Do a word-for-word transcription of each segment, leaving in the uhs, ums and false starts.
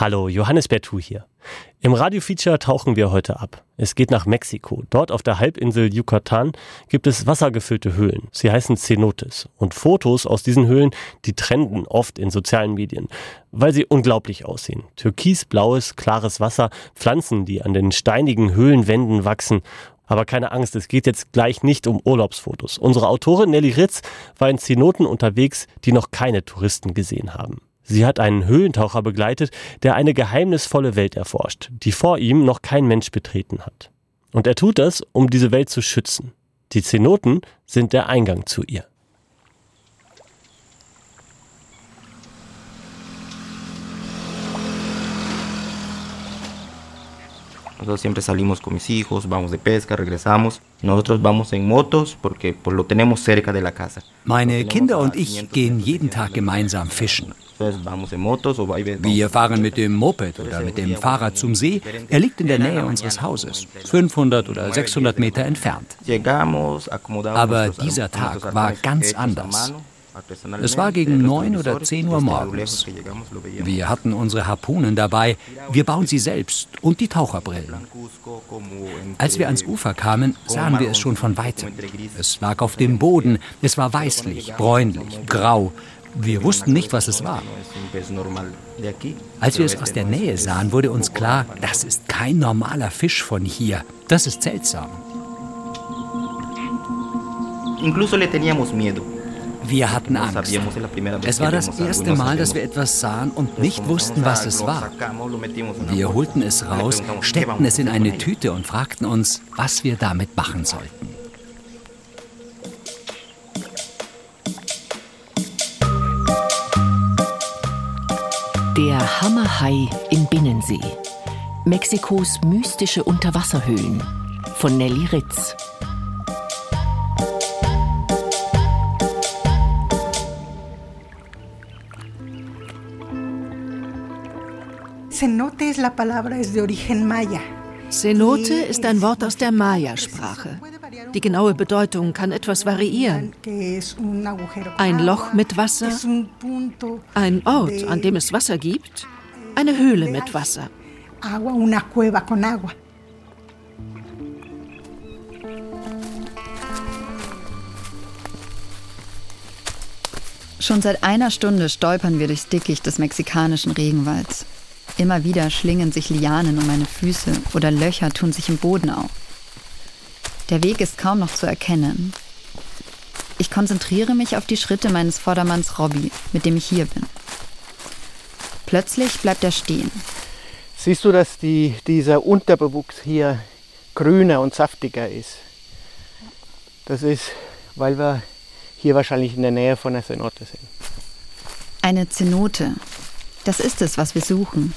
Hallo, Johannes Bertou hier. Im Radiofeature tauchen wir heute ab. Es geht nach Mexiko. Dort auf der Halbinsel Yucatan gibt es wassergefüllte Höhlen. Sie heißen Cenotes. Und Fotos aus diesen Höhlen, die trenden oft in sozialen Medien, weil sie unglaublich aussehen. Türkisblaues, klares Wasser, Pflanzen, die an den steinigen Höhlenwänden wachsen. Aber keine Angst, es geht jetzt gleich nicht um Urlaubsfotos. Unsere Autorin Nelly Ritz war in Cenoten unterwegs, die noch keine Touristen gesehen haben. Sie hat einen Höhlentaucher begleitet, der eine geheimnisvolle Welt erforscht, die vor ihm noch kein Mensch betreten hat. Und er tut das, um diese Welt zu schützen. Die Cenoten sind der Eingang zu ihr. Nosotros siempre salimos con mis hijos, vamos de pesca, regresamos. Nosotros vamos en motos porque pues, lo tenemos cerca de la casa. Meine Kinder und ich gehen jeden Tag gemeinsam fischen. Wir fahren mit dem Moped oder mit dem Fahrrad zum See. Er liegt in der Nähe unseres Hauses, fünfhundert oder sechshundert Meter entfernt. Aber dieser Tag war ganz anders. Es war gegen neun oder zehn Uhr morgens. Wir hatten unsere Harpunen dabei, wir bauen sie selbst und die Taucherbrillen. Als wir ans Ufer kamen, sahen wir es schon von weitem. Es lag auf dem Boden, es war weißlich, bräunlich, grau. Wir wussten nicht, was es war. Als wir es aus der Nähe sahen, wurde uns klar, das ist kein normaler Fisch von hier. Das ist seltsam. Wir hatten Angst. Es war das erste Mal, dass wir etwas sahen und nicht wussten, was es war. Wir holten es raus, steckten es in eine Tüte und fragten uns, was wir damit machen sollten. Der Hammerhai im Binnensee. Mexikos mystische Unterwasserhöhlen von Nelly Ritz. Cenote ist la palabra es de origen maya. Cenote ist ein Wort aus der Maya-Sprache. Die genaue Bedeutung kann etwas variieren. Ein Loch mit Wasser, ein Ort, an dem es Wasser gibt, eine Höhle mit Wasser. Schon seit einer Stunde stolpern wir durchs Dickicht des mexikanischen Regenwalds. Immer wieder schlingen sich Lianen um meine Füße oder Löcher tun sich im Boden auf. Der Weg ist kaum noch zu erkennen. Ich konzentriere mich auf die Schritte meines Vordermanns Robby, mit dem ich hier bin. Plötzlich bleibt er stehen. Siehst du, dass die, dieser Unterbewuchs hier grüner und saftiger ist? Das ist, weil wir hier wahrscheinlich in der Nähe von einer Cenote sind. Eine Cenote. Das ist es, was wir suchen.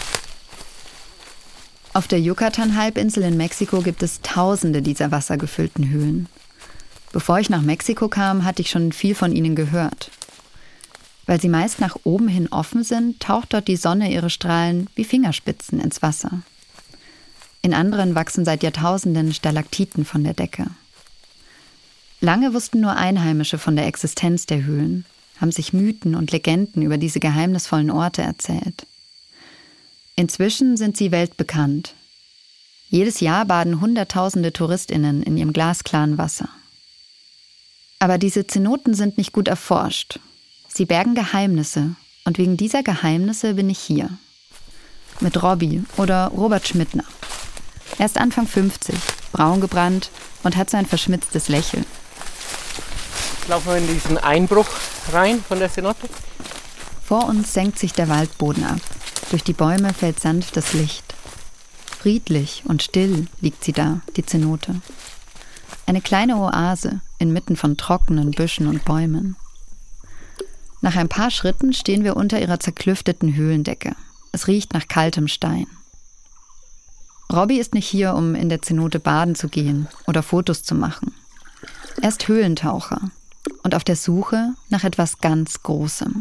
Auf der Yucatan-Halbinsel in Mexiko gibt es tausende dieser wassergefüllten Höhlen. Bevor ich nach Mexiko kam, hatte ich schon viel von ihnen gehört. Weil sie meist nach oben hin offen sind, taucht dort die Sonne ihre Strahlen wie Fingerspitzen ins Wasser. In anderen wachsen seit Jahrtausenden Stalaktiten von der Decke. Lange wussten nur Einheimische von der Existenz der Höhlen, haben sich Mythen und Legenden über diese geheimnisvollen Orte erzählt. Inzwischen sind sie weltbekannt. Jedes Jahr baden Hunderttausende TouristInnen in ihrem glasklaren Wasser. Aber diese Cenoten sind nicht gut erforscht. Sie bergen Geheimnisse und wegen dieser Geheimnisse bin ich hier. Mit Robby oder Robert Schmidtner. Er ist Anfang fünfzig, braun gebrannt und hat so ein verschmitztes Lächeln. Laufen wir in diesen Einbruch rein von der Cenote? Vor uns senkt sich der Waldboden ab. Durch die Bäume fällt sanftes Licht. Friedlich und still liegt sie da, die Cenote. Eine kleine Oase inmitten von trockenen Büschen und Bäumen. Nach ein paar Schritten stehen wir unter ihrer zerklüfteten Höhlendecke. Es riecht nach kaltem Stein. Robby ist nicht hier, um in der Cenote baden zu gehen oder Fotos zu machen. Er ist Höhlentaucher und auf der Suche nach etwas ganz Großem.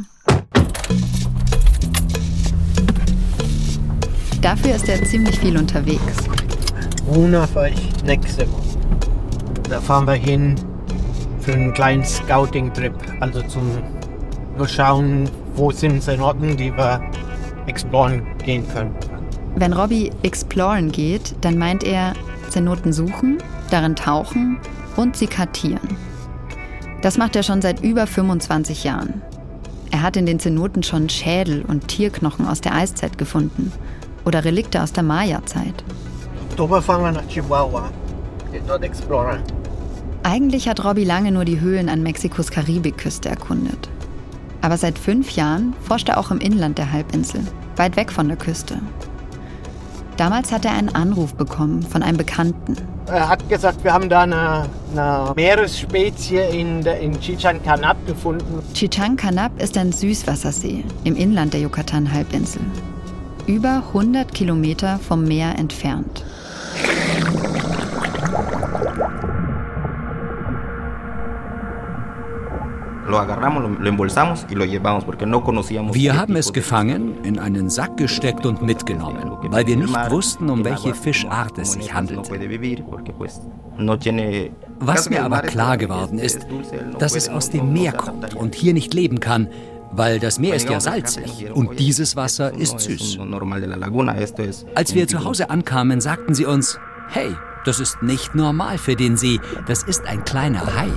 Dafür ist er ziemlich viel unterwegs. Una fahre ich nächste Woche. Da fahren wir hin für einen kleinen Scouting-Trip. Also zum nur schauen, wo sind Cenoten, die wir exploren gehen können. Wenn Robbie exploren geht, dann meint er Zenoten suchen, darin tauchen und sie kartieren. Das macht er schon seit über fünfundzwanzig Jahren. Er hat in den Zenoten schon Schädel und Tierknochen aus der Eiszeit gefunden oder Relikte aus der Maya-Zeit. Eigentlich hat Robbie lange nur die Höhlen an Mexikos Karibikküste erkundet. Aber seit fünf Jahren forscht er auch im Inland der Halbinsel, weit weg von der Küste. Damals hat er einen Anruf bekommen von einem Bekannten. Er hat gesagt, wir haben da eine, eine Meeresspezie in, in Chichén Canab gefunden. Chichén Canab ist ein Süßwassersee im Inland der Yucatan-Halbinsel. Über hundert Kilometer vom Meer entfernt. Wir haben es gefangen, in einen Sack gesteckt und mitgenommen, weil wir nicht wussten, um welche Fischart es sich handelt. Was mir aber klar geworden ist, dass es aus dem Meer kommt und hier nicht leben kann, weil das Meer ist ja salzig und dieses Wasser ist süß. Als wir zu Hause ankamen, sagten sie uns, hey, das ist nicht normal für den See, das ist ein kleiner Hai.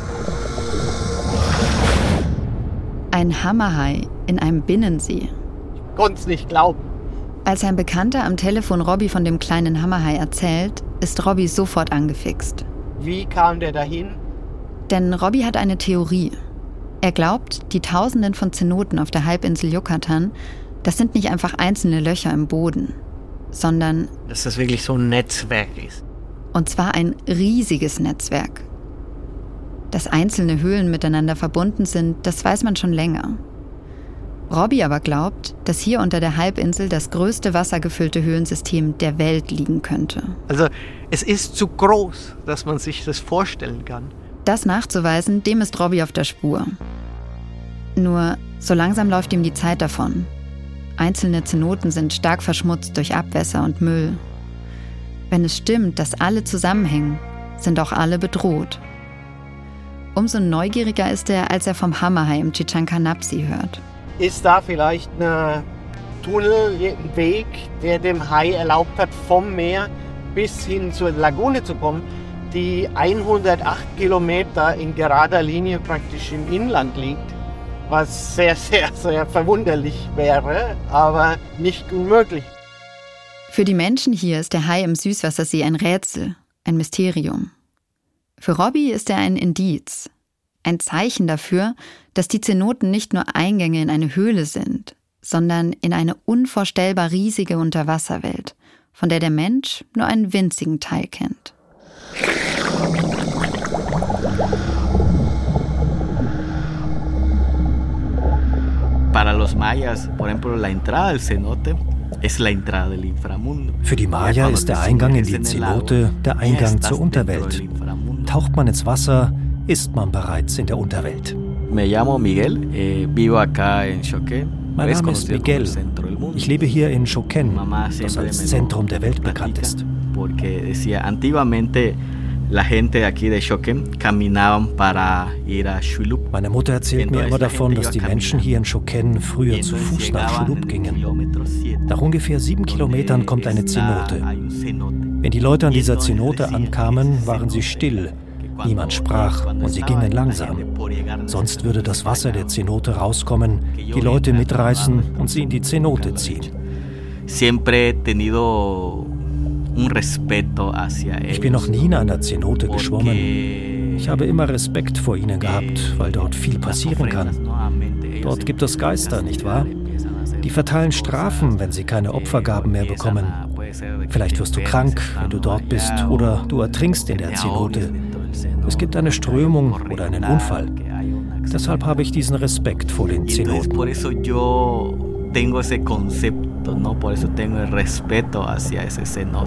Ein Hammerhai in einem Binnensee. Ich konnte es nicht glauben. Als ein Bekannter am Telefon Robbie von dem kleinen Hammerhai erzählt, ist Robbie sofort angefixt. Wie kam der dahin? Denn Robbie hat eine Theorie. Er glaubt, die Tausenden von Zenoten auf der Halbinsel Yucatan, das sind nicht einfach einzelne Löcher im Boden, sondern dass das wirklich so ein Netzwerk ist. Und zwar ein riesiges Netzwerk. Dass einzelne Höhlen miteinander verbunden sind, das weiß man schon länger. Robbie aber glaubt, dass hier unter der Halbinsel das größte wassergefüllte Höhlensystem der Welt liegen könnte. Also es ist zu groß, dass man sich das vorstellen kann. Das nachzuweisen, dem ist Robbie auf der Spur. Nur so langsam läuft ihm die Zeit davon. Einzelne Zenoten sind stark verschmutzt durch Abwässer und Müll. Wenn es stimmt, dass alle zusammenhängen, sind auch alle bedroht. Umso neugieriger ist er, als er vom Hammerhai im Chichén Canab See hört. Ist da vielleicht ein Tunnel, ein Weg, der dem Hai erlaubt hat, vom Meer bis hin zur Lagune zu kommen, die hundertacht Kilometer in gerader Linie praktisch im Inland liegt? Was sehr, sehr, sehr verwunderlich wäre, aber nicht unmöglich. Für die Menschen hier ist der Hai im Süßwassersee ein Rätsel, ein Mysterium. Für Robbie ist er ein Indiz, ein Zeichen dafür, dass die Zenoten nicht nur Eingänge in eine Höhle sind, sondern in eine unvorstellbar riesige Unterwasserwelt, von der der Mensch nur einen winzigen Teil kennt. Für die Maya ist der Eingang in die Cenote der Eingang zur Unterwelt. Taucht man ins Wasser, ist man bereits in der Unterwelt. Mein Name ist Miguel. Ich lebe hier in Choquén, das als Zentrum der Welt bekannt ist. Meine Mutter erzählt mir immer davon, dass die Menschen hier in Choquén früher zu Fuß nach Xulup gingen. Nach ungefähr sieben Kilometern kommt eine Zenote. Wenn die Leute an dieser Zenote ankamen, waren sie still. Niemand sprach und sie gingen langsam. Sonst würde das Wasser der Zenote rauskommen, die Leute mitreißen und sie in die Zenote ziehen. Ich bin noch nie in einer Zenote geschwommen. Ich habe immer Respekt vor ihnen gehabt, weil dort viel passieren kann. Dort gibt es Geister, nicht wahr? Die verteilen Strafen, wenn sie keine Opfergaben mehr bekommen. Vielleicht wirst du krank, wenn du dort bist, oder du ertrinkst in der Zenote. Es gibt eine Strömung oder einen Unfall. Deshalb habe ich diesen Respekt vor den Zenoten. Tengo ese concepto, ¿no? Por eso tengo el respeto hacia ese cenote.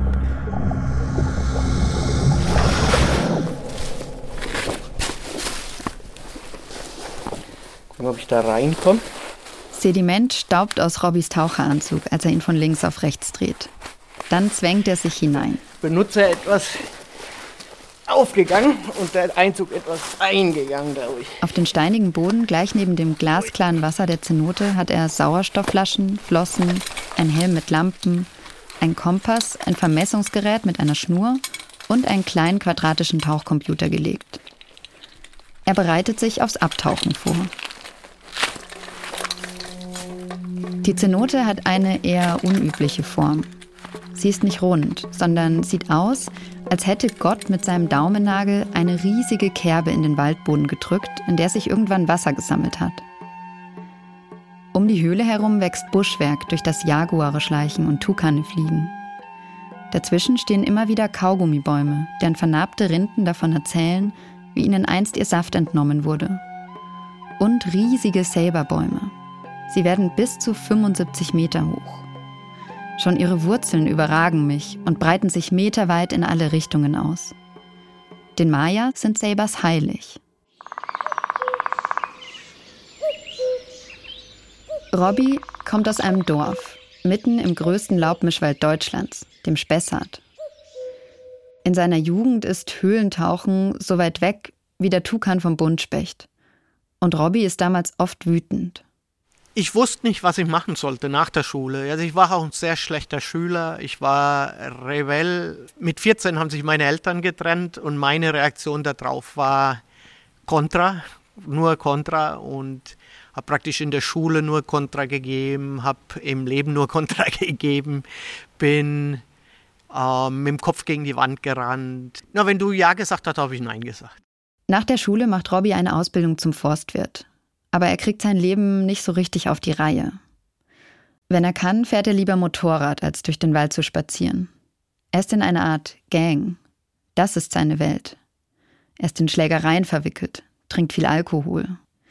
Gucken, ob ich da reinkomme. Sediment staubt aus Robbies Taucheranzug, als er ihn von links auf rechts dreht. Dann zwängt er sich hinein. Ich benutze etwas aufgegangen und der Einzug etwas eingegangen dadurch. Auf den steinigen Boden, gleich neben dem glasklaren Wasser der Zenote, hat er Sauerstoffflaschen, Flossen, ein Helm mit Lampen, ein Kompass, ein Vermessungsgerät mit einer Schnur und einen kleinen quadratischen Tauchcomputer gelegt. Er bereitet sich aufs Abtauchen vor. Die Zenote hat eine eher unübliche Form. Sie ist nicht rund, sondern sieht aus, als hätte Gott mit seinem Daumennagel eine riesige Kerbe in den Waldboden gedrückt, in der sich irgendwann Wasser gesammelt hat. Um die Höhle herum wächst Buschwerk, durch das Jaguare schleichen und Tukane fliegen. Dazwischen stehen immer wieder Kaugummibäume, deren vernarbte Rinden davon erzählen, wie ihnen einst ihr Saft entnommen wurde. Und riesige Ceiba-Bäume. Sie werden bis zu fünfundsiebzig Meter hoch. Schon ihre Wurzeln überragen mich und breiten sich meterweit in alle Richtungen aus. Den Maya sind Ceibas heilig. Robby kommt aus einem Dorf, mitten im größten Laubmischwald Deutschlands, dem Spessart. In seiner Jugend ist Höhlentauchen so weit weg wie der Tukan vom Buntspecht. Und Robby ist damals oft wütend. Ich wusste nicht, was ich machen sollte nach der Schule. Also ich war auch ein sehr schlechter Schüler. Ich war Rebell. Mit vierzehn haben sich meine Eltern getrennt und meine Reaktion darauf war Kontra, nur Kontra, und habe praktisch in der Schule nur Kontra gegeben, habe im Leben nur Kontra gegeben, bin ähm, mit dem Kopf gegen die Wand gerannt. Na, wenn du Ja gesagt hast, habe ich Nein gesagt. Nach der Schule macht Robby eine Ausbildung zum Forstwirt. Aber er kriegt sein Leben nicht so richtig auf die Reihe. Wenn er kann, fährt er lieber Motorrad, als durch den Wald zu spazieren. Er ist in einer Art Gang. Das ist seine Welt. Er ist in Schlägereien verwickelt, trinkt viel Alkohol.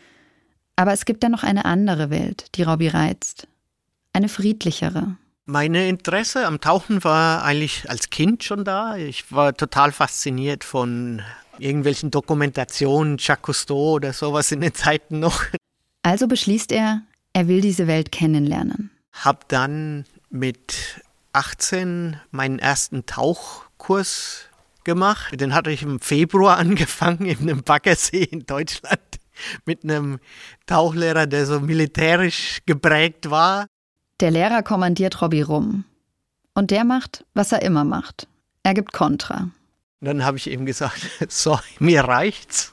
Aber es gibt da noch eine andere Welt, die Robby reizt. Eine friedlichere. Meine Interesse am Tauchen war eigentlich als Kind schon da. Ich war total fasziniert von irgendwelchen Dokumentationen, Jacques Cousteau oder sowas in den Zeiten noch. Also beschließt er, er will diese Welt kennenlernen. Hab dann mit achtzehn meinen ersten Tauchkurs gemacht. Den hatte ich im Februar angefangen in einem Baggersee in Deutschland mit einem Tauchlehrer, der so militärisch geprägt war. Der Lehrer kommandiert Robby rum. Und der macht, was er immer macht. Er gibt Kontra. Dann habe ich ihm gesagt, so, mir reicht's.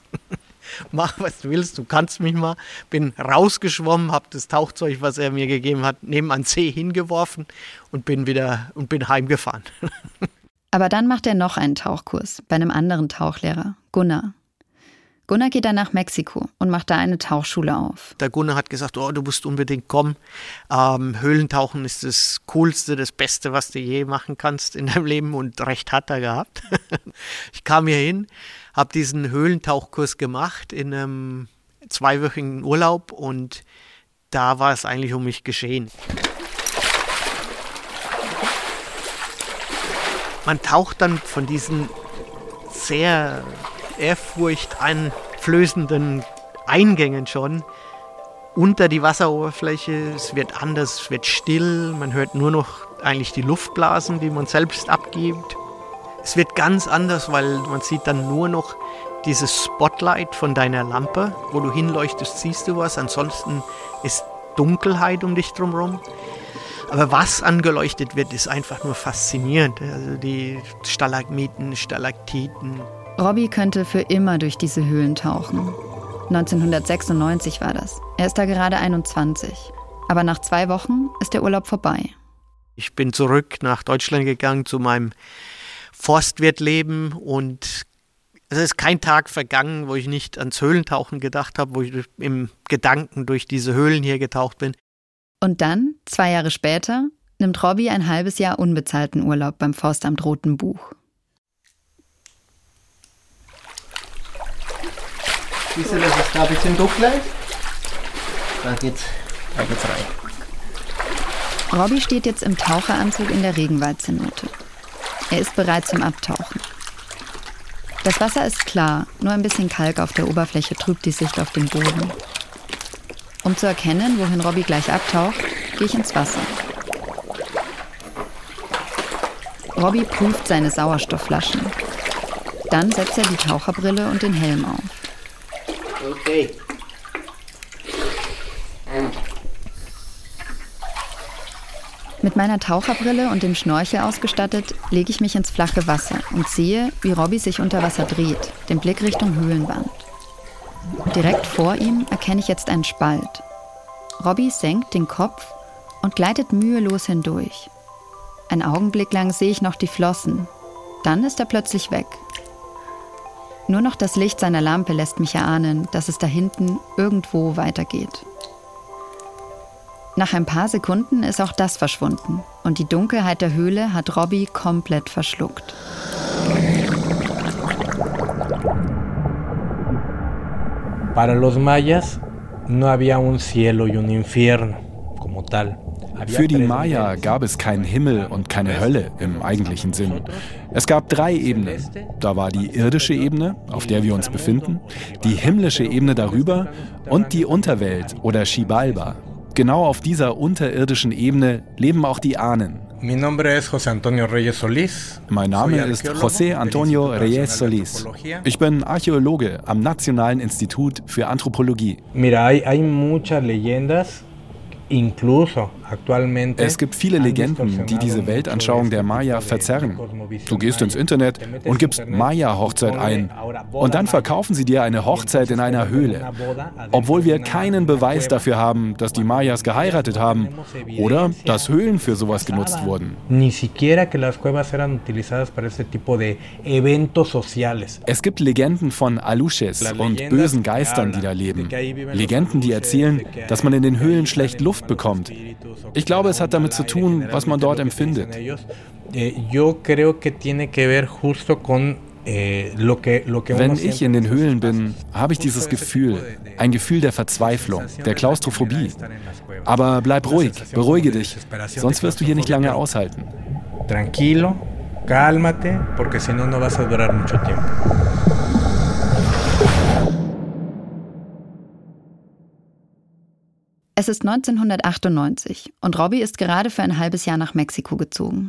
Mach, was du willst, du kannst mich mal. Bin rausgeschwommen, habe das Tauchzeug, was er mir gegeben hat, neben an See hingeworfen und bin wieder und bin heimgefahren. Aber dann macht er noch einen Tauchkurs bei einem anderen Tauchlehrer, Gunnar. Gunnar geht dann nach Mexiko und macht da eine Tauchschule auf. Der Gunnar hat gesagt, oh, du musst unbedingt kommen. Ähm, Höhlentauchen ist das Coolste, das Beste, was du je machen kannst in deinem Leben. Und recht hat er gehabt. Ich kam hier hin, habe diesen Höhlentauchkurs gemacht in einem zweiwöchigen Urlaub. Und da war es eigentlich um mich geschehen. Man taucht dann von diesen sehr ehrfurchteinflößenden Eingängen schon unter die Wasseroberfläche. Es wird anders, es wird still, man hört nur noch eigentlich die Luftblasen, die man selbst abgibt. Es wird ganz anders, weil man sieht dann nur noch dieses Spotlight von deiner Lampe, wo du hinleuchtest, siehst du was, ansonsten ist Dunkelheit um dich drumherum. Aber was angeleuchtet wird, ist einfach nur faszinierend. Also die Stalagmiten, Stalaktiten. Robby könnte für immer durch diese Höhlen tauchen. neunzehnhundertsechsundneunzig war das. Er ist da gerade einundzwanzig. Aber nach zwei Wochen ist der Urlaub vorbei. Ich bin zurück nach Deutschland gegangen zu meinem Forstwirtleben und es ist kein Tag vergangen, wo ich nicht ans Höhlentauchen gedacht habe, wo ich im Gedanken durch diese Höhlen hier getaucht bin. Und dann, zwei Jahre später, nimmt Robby ein halbes Jahr unbezahlten Urlaub beim Forstamt Rotenbuch. Siehst du, das ist da ein bisschen dunkler. Da geht's, da geht's rein. Robby steht jetzt im Taucheranzug in der Regenwaldzenote. Er ist bereit zum Abtauchen. Das Wasser ist klar, nur ein bisschen Kalk auf der Oberfläche trübt die Sicht auf den Boden. Um zu erkennen, wohin Robby gleich abtaucht, gehe ich ins Wasser. Robby prüft seine Sauerstoffflaschen. Dann setzt er die Taucherbrille und den Helm auf. Okay. Mit meiner Taucherbrille und dem Schnorchel ausgestattet, lege ich mich ins flache Wasser und sehe, wie Robby sich unter Wasser dreht, den Blick Richtung Höhlenwand. Direkt vor ihm erkenne ich jetzt einen Spalt. Robby senkt den Kopf und gleitet mühelos hindurch. Einen Augenblick lang sehe ich noch die Flossen. Dann ist er plötzlich weg. Nur noch das Licht seiner Lampe lässt mich erahnen, dass es da hinten irgendwo weitergeht. Nach ein paar Sekunden ist auch das verschwunden und die Dunkelheit der Höhle hat Robby komplett verschluckt. Para los mayas no había un cielo y un infierno como tal. Für die Maya gab es keinen Himmel und keine Hölle im eigentlichen Sinn. Es gab drei Ebenen. Da war die irdische Ebene, auf der wir uns befinden, die himmlische Ebene darüber und die Unterwelt oder Xibalba. Genau auf dieser unterirdischen Ebene leben auch die Ahnen. Mein Name ist José Antonio Reyes Solís. Mein Name ist José Antonio Reyes Solís. Ich bin Archäologe am Nationalen Institut für Anthropologie. Mira, hay, hay muchas leyendas. Es gibt viele Legenden, die diese Weltanschauung der Maya verzerren. Du gehst ins Internet und gibst Maya-Hochzeit ein und dann verkaufen sie dir eine Hochzeit in einer Höhle, obwohl wir keinen Beweis dafür haben, dass die Mayas geheiratet haben oder dass Höhlen für sowas genutzt wurden. Es gibt Legenden von Aluches und bösen Geistern, die da leben. Legenden, die erzählen, dass man in den Höhlen schlecht Luft bekommt. Ich glaube, es hat damit zu tun, was man dort empfindet. Wenn ich in den Höhlen bin, habe ich dieses Gefühl, ein Gefühl der Verzweiflung, der Klaustrophobie. Aber bleib ruhig, beruhige dich, sonst wirst du hier nicht lange aushalten. Tranquilo, cálmate, porque si no no vas a durar mucho tiempo. Es ist neunzehnhundertachtundneunzig und Robby ist gerade für ein halbes Jahr nach Mexiko gezogen.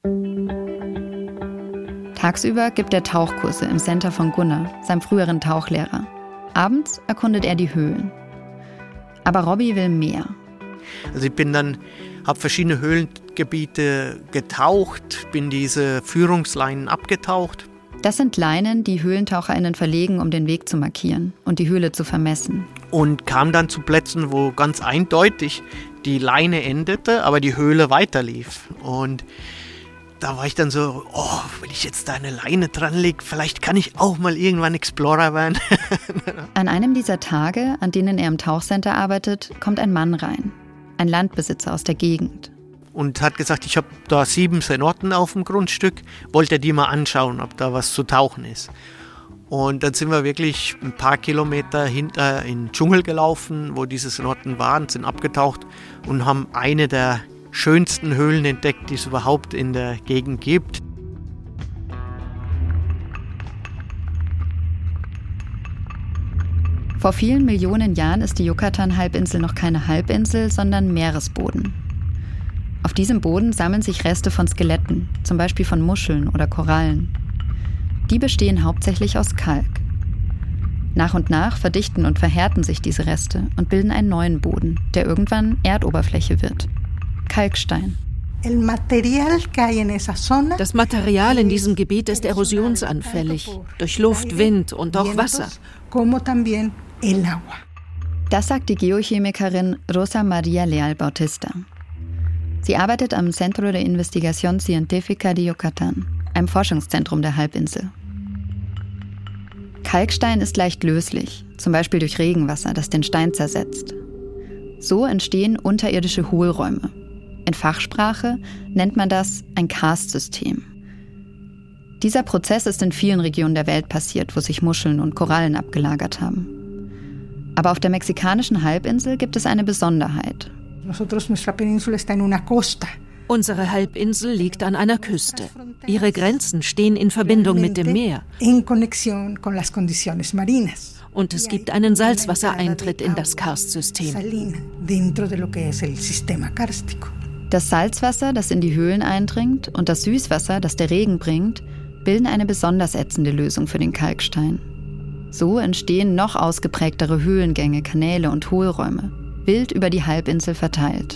Tagsüber gibt er Tauchkurse im Center von Gunnar, seinem früheren Tauchlehrer. Abends erkundet er die Höhlen. Aber Robby will mehr. Also ich bin dann, habe verschiedene Höhlengebiete getaucht, bin diese Führungsleinen abgetaucht. Das sind Leinen, die HöhlentaucherInnen verlegen, um den Weg zu markieren und die Höhle zu vermessen. Und kam dann zu Plätzen, wo ganz eindeutig die Leine endete, aber die Höhle weiterlief. Und da war ich dann so, oh, wenn ich jetzt da eine Leine dran lege, vielleicht kann ich auch mal irgendwann Explorer werden. An einem dieser Tage, an denen er im Tauchcenter arbeitet, kommt ein Mann rein. Ein Landbesitzer aus der Gegend. Und hat gesagt, ich habe da sieben Cenoten auf dem Grundstück, wollte die mal anschauen, ob da was zu tauchen ist. Und dann sind wir wirklich ein paar Kilometer hinter in den Dschungel gelaufen, wo diese Cenoten waren, sind abgetaucht und haben eine der schönsten Höhlen entdeckt, die es überhaupt in der Gegend gibt. Vor vielen Millionen Jahren ist die Yucatan-Halbinsel noch keine Halbinsel, sondern Meeresboden. Auf diesem Boden sammeln sich Reste von Skeletten, zum Beispiel von Muscheln oder Korallen. Die bestehen hauptsächlich aus Kalk. Nach und nach verdichten und verhärten sich diese Reste und bilden einen neuen Boden, der irgendwann Erdoberfläche wird. Kalkstein. Das Material in diesem Gebiet ist erosionsanfällig, durch Luft, Wind und auch Wasser. Das sagt die Geochemikerin Rosa María Leal Bautista. Sie arbeitet am Centro de Investigación Científica de Yucatán, einem Forschungszentrum der Halbinsel. Kalkstein ist leicht löslich, zum Beispiel durch Regenwasser, das den Stein zersetzt. So entstehen unterirdische Hohlräume. In Fachsprache nennt man das ein Karstsystem. Dieser Prozess ist in vielen Regionen der Welt passiert, wo sich Muscheln und Korallen abgelagert haben. Aber auf der mexikanischen Halbinsel gibt es eine Besonderheit. Unsere Halbinsel liegt an einer Küste. Ihre Grenzen stehen in Verbindung mit dem Meer. Und es gibt einen Salzwassereintritt in das Karstsystem. Das Salzwasser, das in die Höhlen eindringt, und das Süßwasser, das der Regen bringt, bilden eine besonders ätzende Lösung für den Kalkstein. So entstehen noch ausgeprägtere Höhlengänge, Kanäle und Hohlräume, wild über die Halbinsel verteilt.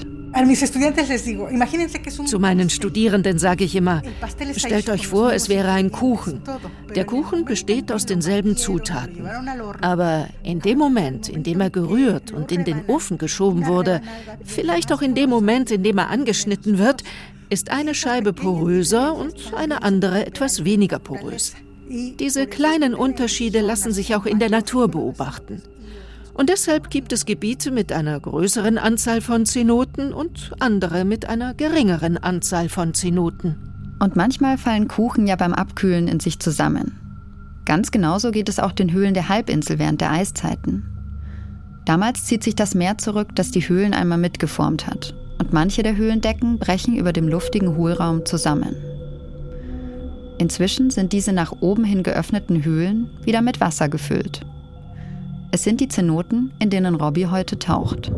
Zu meinen Studierenden sage ich immer, stellt euch vor, es wäre ein Kuchen. Der Kuchen besteht aus denselben Zutaten. Aber in dem Moment, in dem er gerührt und in den Ofen geschoben wurde, vielleicht auch in dem Moment, in dem er angeschnitten wird, ist eine Scheibe poröser und eine andere etwas weniger porös. Diese kleinen Unterschiede lassen sich auch in der Natur beobachten. Und deshalb gibt es Gebiete mit einer größeren Anzahl von Zenoten und andere mit einer geringeren Anzahl von Zenoten. Und manchmal fallen Kuchen ja beim Abkühlen in sich zusammen. Ganz genauso geht es auch den Höhlen der Halbinsel während der Eiszeiten. Damals zieht sich das Meer zurück, das die Höhlen einmal mitgeformt hat. Und manche der Höhlendecken brechen über dem luftigen Hohlraum zusammen. Inzwischen sind diese nach oben hin geöffneten Höhlen wieder mit Wasser gefüllt. Es sind die Zenoten, in denen Robby heute taucht.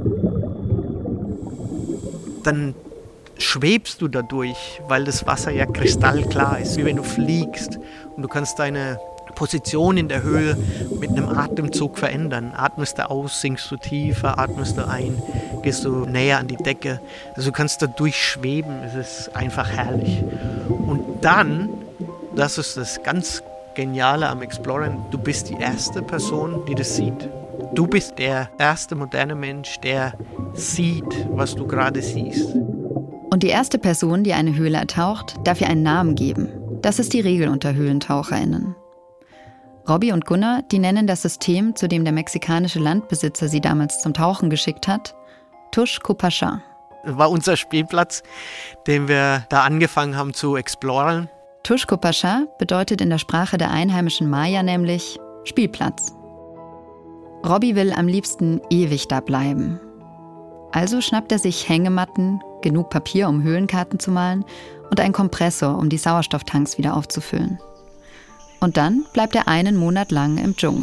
Dann schwebst du dadurch, weil das Wasser ja kristallklar ist, wie wenn du fliegst. Und du kannst deine Position in der Höhle mit einem Atemzug verändern. Atmest du aus, sinkst du tiefer, atmest du ein, gehst du näher an die Decke. Also du kannst da durchschweben, es ist einfach herrlich. Und dann, das ist das ganz Geniale am Exploren, du bist die erste Person, die das sieht. Du bist der erste moderne Mensch, der sieht, was du gerade siehst. Und die erste Person, die eine Höhle ertaucht, darf ihr einen Namen geben. Das ist die Regel unter HöhlentaucherInnen. Robby und Gunnar, die nennen das System, zu dem der mexikanische Landbesitzer sie damals zum Tauchen geschickt hat, Tush Kopascha. Das war unser Spielplatz, den wir da angefangen haben zu exploren. Tush Kopascha bedeutet in der Sprache der einheimischen Maya nämlich Spielplatz. Robby will am liebsten ewig da bleiben. Also schnappt er sich Hängematten, genug Papier, um Höhlenkarten zu malen und einen Kompressor, um die Sauerstofftanks wieder aufzufüllen. Und dann bleibt er einen Monat lang im Dschungel.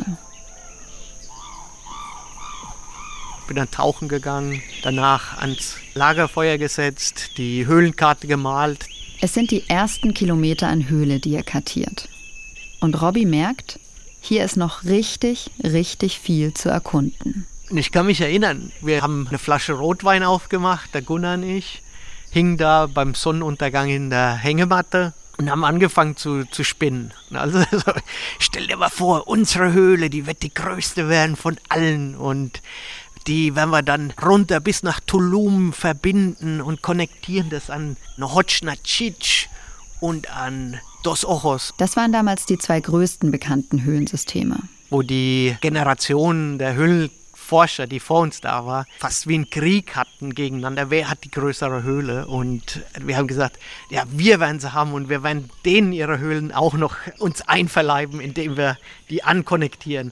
Bin dann tauchen gegangen, danach ans Lagerfeuer gesetzt, die Höhlenkarte gemalt. Es sind die ersten Kilometer an Höhle, die er kartiert. Und Robby merkt, hier ist noch richtig, richtig viel zu erkunden. Ich kann mich erinnern, wir haben eine Flasche Rotwein aufgemacht, der Gunnar und ich, hingen da beim Sonnenuntergang in der Hängematte und haben angefangen zu, zu spinnen. Also stell dir mal vor, unsere Höhle, die wird die größte werden von allen und die werden wir dann runter bis nach Tulum verbinden und konnektieren das an Nohoch-Nacich und an Dos Ojos. Das waren damals die zwei größten bekannten Höhlensysteme. Wo die Generationen der Höhlenforscher, die vor uns da war, fast wie einen Krieg hatten gegeneinander. Wer hat die größere Höhle? Und wir haben gesagt, ja, wir werden sie haben und wir werden denen ihre Höhlen auch noch uns einverleiben, indem wir die ankonnektieren.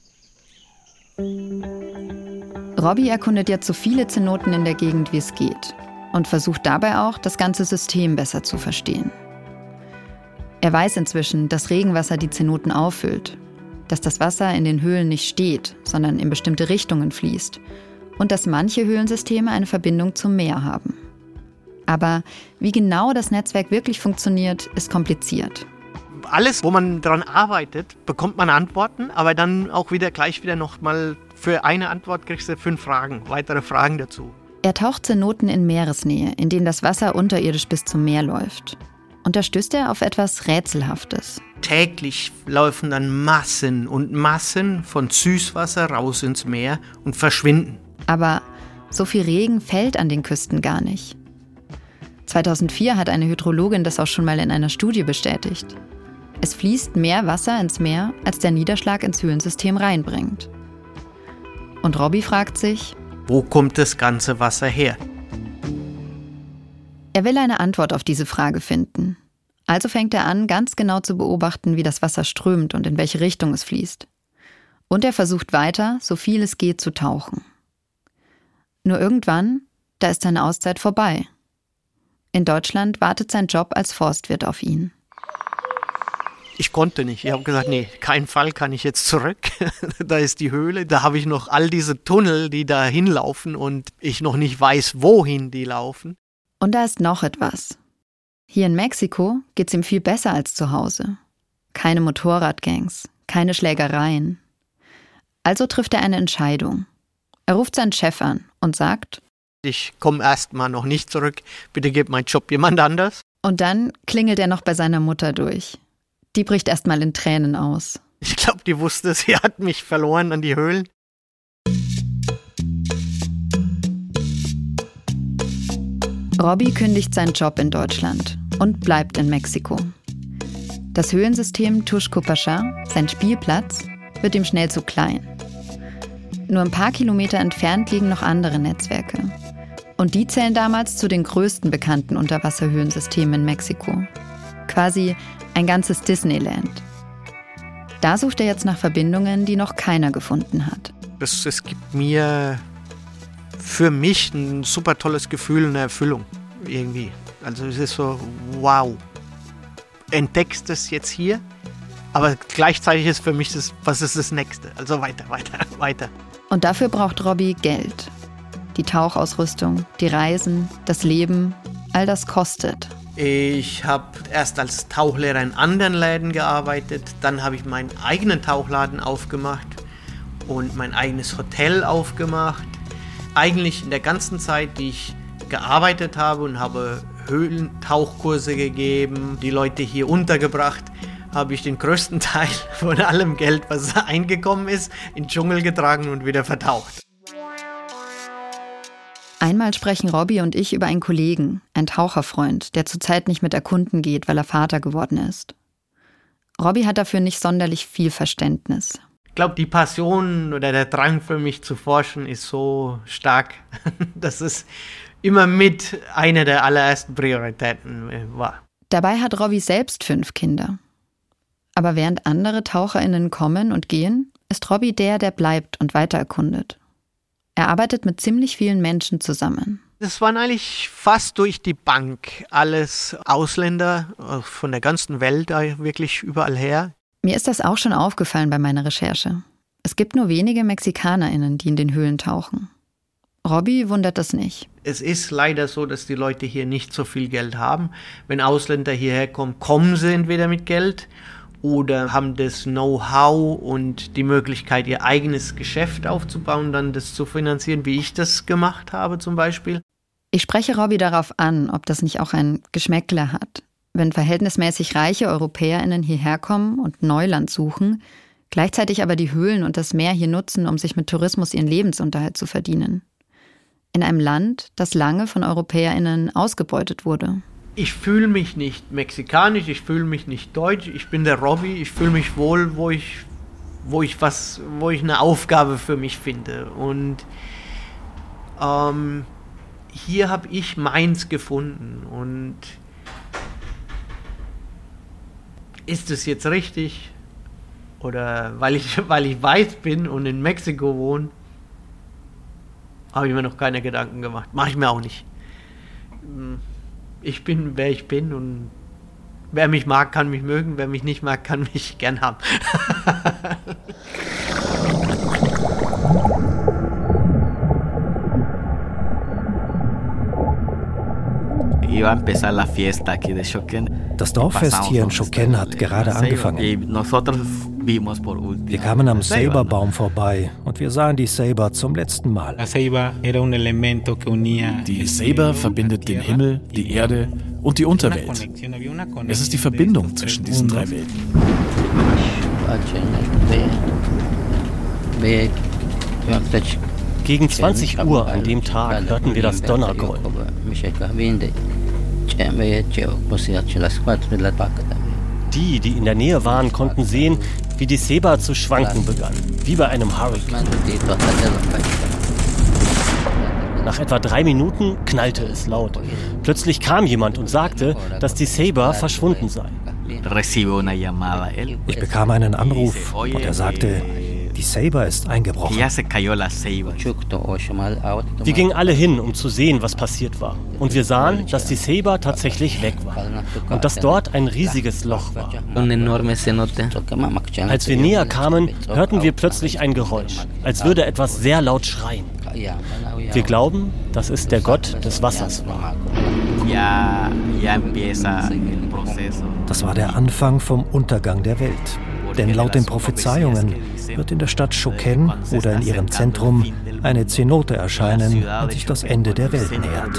Robby erkundet jetzt so viele Zenoten in der Gegend, wie es geht und versucht dabei auch, das ganze System besser zu verstehen. Er weiß inzwischen, dass Regenwasser die Zenoten auffüllt, dass das Wasser in den Höhlen nicht steht, sondern in bestimmte Richtungen fließt und dass manche Höhlensysteme eine Verbindung zum Meer haben. Aber wie genau das Netzwerk wirklich funktioniert, ist kompliziert. Alles, wo man daran arbeitet, bekommt man Antworten, aber dann auch wieder gleich wieder noch mal für eine Antwort kriegst du fünf Fragen, weitere Fragen dazu. Er taucht Zenoten in Meeresnähe, in denen das Wasser unterirdisch bis zum Meer läuft. Und da stößt er auf etwas Rätselhaftes. Täglich laufen dann Massen und Massen von Süßwasser raus ins Meer und verschwinden. Aber so viel Regen fällt an den Küsten gar nicht. zweitausendvier hat eine Hydrologin das auch schon mal in einer Studie bestätigt. Es fließt mehr Wasser ins Meer, als der Niederschlag ins Höhlensystem reinbringt. Und Robby fragt sich, wo kommt das ganze Wasser her? Er will eine Antwort auf diese Frage finden. Also fängt er an, ganz genau zu beobachten, wie das Wasser strömt und in welche Richtung es fließt. Und er versucht weiter, so viel es geht, zu tauchen. Nur irgendwann, da ist seine Auszeit vorbei. In Deutschland wartet sein Job als Forstwirt auf ihn. Ich konnte nicht. Ich habe gesagt, nee, keinen Fall kann ich jetzt zurück. Da ist die Höhle, da habe ich noch all diese Tunnel, die da hinlaufen und ich noch nicht weiß, wohin die laufen. Und da ist noch etwas. Hier in Mexiko geht's ihm viel besser als zu Hause. keine Motorradgangs, keine Schlägereien. Also trifft er eine Entscheidung. Er ruft seinen Chef an und sagt: Ich komme erst mal noch nicht zurück, bitte gib meinen Job jemand anders. Und dann klingelt er noch bei seiner Mutter durch. Die bricht erst mal in Tränen aus. Ich glaube, die wusste, sie hat mich verloren an die Höhlen. Robbie kündigt seinen Job in Deutschland und bleibt in Mexiko. Das Höhlensystem Tuxco-Pascha, sein Spielplatz, wird ihm schnell zu klein. Nur ein paar Kilometer entfernt liegen noch andere Netzwerke. Und die zählen damals zu den größten bekannten Unterwasserhöhlensystemen in Mexiko. Quasi ein ganzes Disneyland. Da sucht er jetzt nach Verbindungen, die noch keiner gefunden hat. Es, es gibt mir für mich ein super tolles Gefühl, eine Erfüllung irgendwie. Also es ist so, wow, entdeckst es jetzt hier, aber gleichzeitig ist für mich das, was ist das Nächste? Also weiter, weiter, weiter. Und dafür braucht Robbie Geld. Die Tauchausrüstung, die Reisen, das Leben, all das kostet. Ich habe erst als Tauchlehrer in anderen Läden gearbeitet, dann habe ich meinen eigenen Tauchladen aufgemacht und mein eigenes Hotel aufgemacht. Eigentlich in der ganzen Zeit, die ich gearbeitet habe und habe Höhlentauchkurse gegeben, die Leute hier untergebracht, habe ich den größten Teil von allem Geld, was eingekommen ist, in den Dschungel getragen und wieder vertaucht. Einmal sprechen Robbie und ich über einen Kollegen, einen Taucherfreund, der zurzeit nicht mit erkunden geht, weil er Vater geworden ist. Robbie hat dafür nicht sonderlich viel Verständnis. Ich glaube, die Passion oder der Drang für mich zu forschen ist so stark, dass es immer mit einer der allerersten Prioritäten war. Dabei hat Robbie selbst fünf Kinder. Aber während andere TaucherInnen kommen und gehen, ist Robbie der, der bleibt und weiter erkundet. Er arbeitet mit ziemlich vielen Menschen zusammen. Das waren eigentlich fast durch die Bank alles Ausländer von der ganzen Welt, wirklich überall her. Mir ist das auch schon aufgefallen bei meiner Recherche. Es gibt nur wenige MexikanerInnen, die in den Höhlen tauchen. Robbie wundert das nicht. Es ist leider so, dass die Leute hier nicht so viel Geld haben. Wenn Ausländer hierher kommen, kommen sie entweder mit Geld oder haben das Know-how und die Möglichkeit, ihr eigenes Geschäft aufzubauen, dann das zu finanzieren, wie ich das gemacht habe zum Beispiel. Ich spreche Robbie darauf an, ob das nicht auch ein Geschmäckle hat. Wenn verhältnismäßig reiche EuropäerInnen hierher kommen und Neuland suchen, gleichzeitig aber die Höhlen und das Meer hier nutzen, um sich mit Tourismus ihren Lebensunterhalt zu verdienen. In einem Land, das lange von EuropäerInnen ausgebeutet wurde. Ich fühle mich nicht mexikanisch, ich fühle mich nicht deutsch, ich bin der Robbie, ich fühle mich wohl, wo ich, wo ich was, wo ich eine Aufgabe für mich finde. Und ähm, hier habe ich meins gefunden. Und ist es jetzt richtig? Oder weil ich, weil ich weiß bin und in Mexiko wohne, habe ich mir noch keine Gedanken gemacht. Mache ich mir auch nicht. Ich bin, wer ich bin, und wer mich mag, kann mich mögen, wer mich nicht mag, kann mich gern haben. Das Dorffest hier in Choquén hat gerade angefangen. Wir kamen am Ceiba-Baum vorbei und wir sahen die Ceiba zum letzten Mal. Die Ceiba verbindet den Himmel, die Erde und die Unterwelt. Es ist die Verbindung zwischen diesen drei Welten. Gegen zwanzig Uhr an dem Tag hörten wir das Donnergrollen. Die, die in der Nähe waren, konnten sehen, wie die Ceiba zu schwanken begann, wie bei einem Hurrikan. Nach etwa drei Minuten knallte es laut. Plötzlich kam jemand und sagte, dass die Ceiba verschwunden sei. Ich bekam einen Anruf und er sagte, die Ceiba ist eingebrochen. Wir gingen alle hin, um zu sehen, was passiert war. Und wir sahen, dass die Ceiba tatsächlich weg war. Und dass dort ein riesiges Loch war. Als wir näher kamen, hörten wir plötzlich ein Geräusch, als würde etwas sehr laut schreien. Wir glauben, dass es der Gott des Wassers war. Das war der Anfang vom Untergang der Welt. Denn laut den Prophezeiungen wird in der Stadt Choquén oder in ihrem Zentrum eine Zenote erscheinen, wenn sich das Ende der Welt nähert.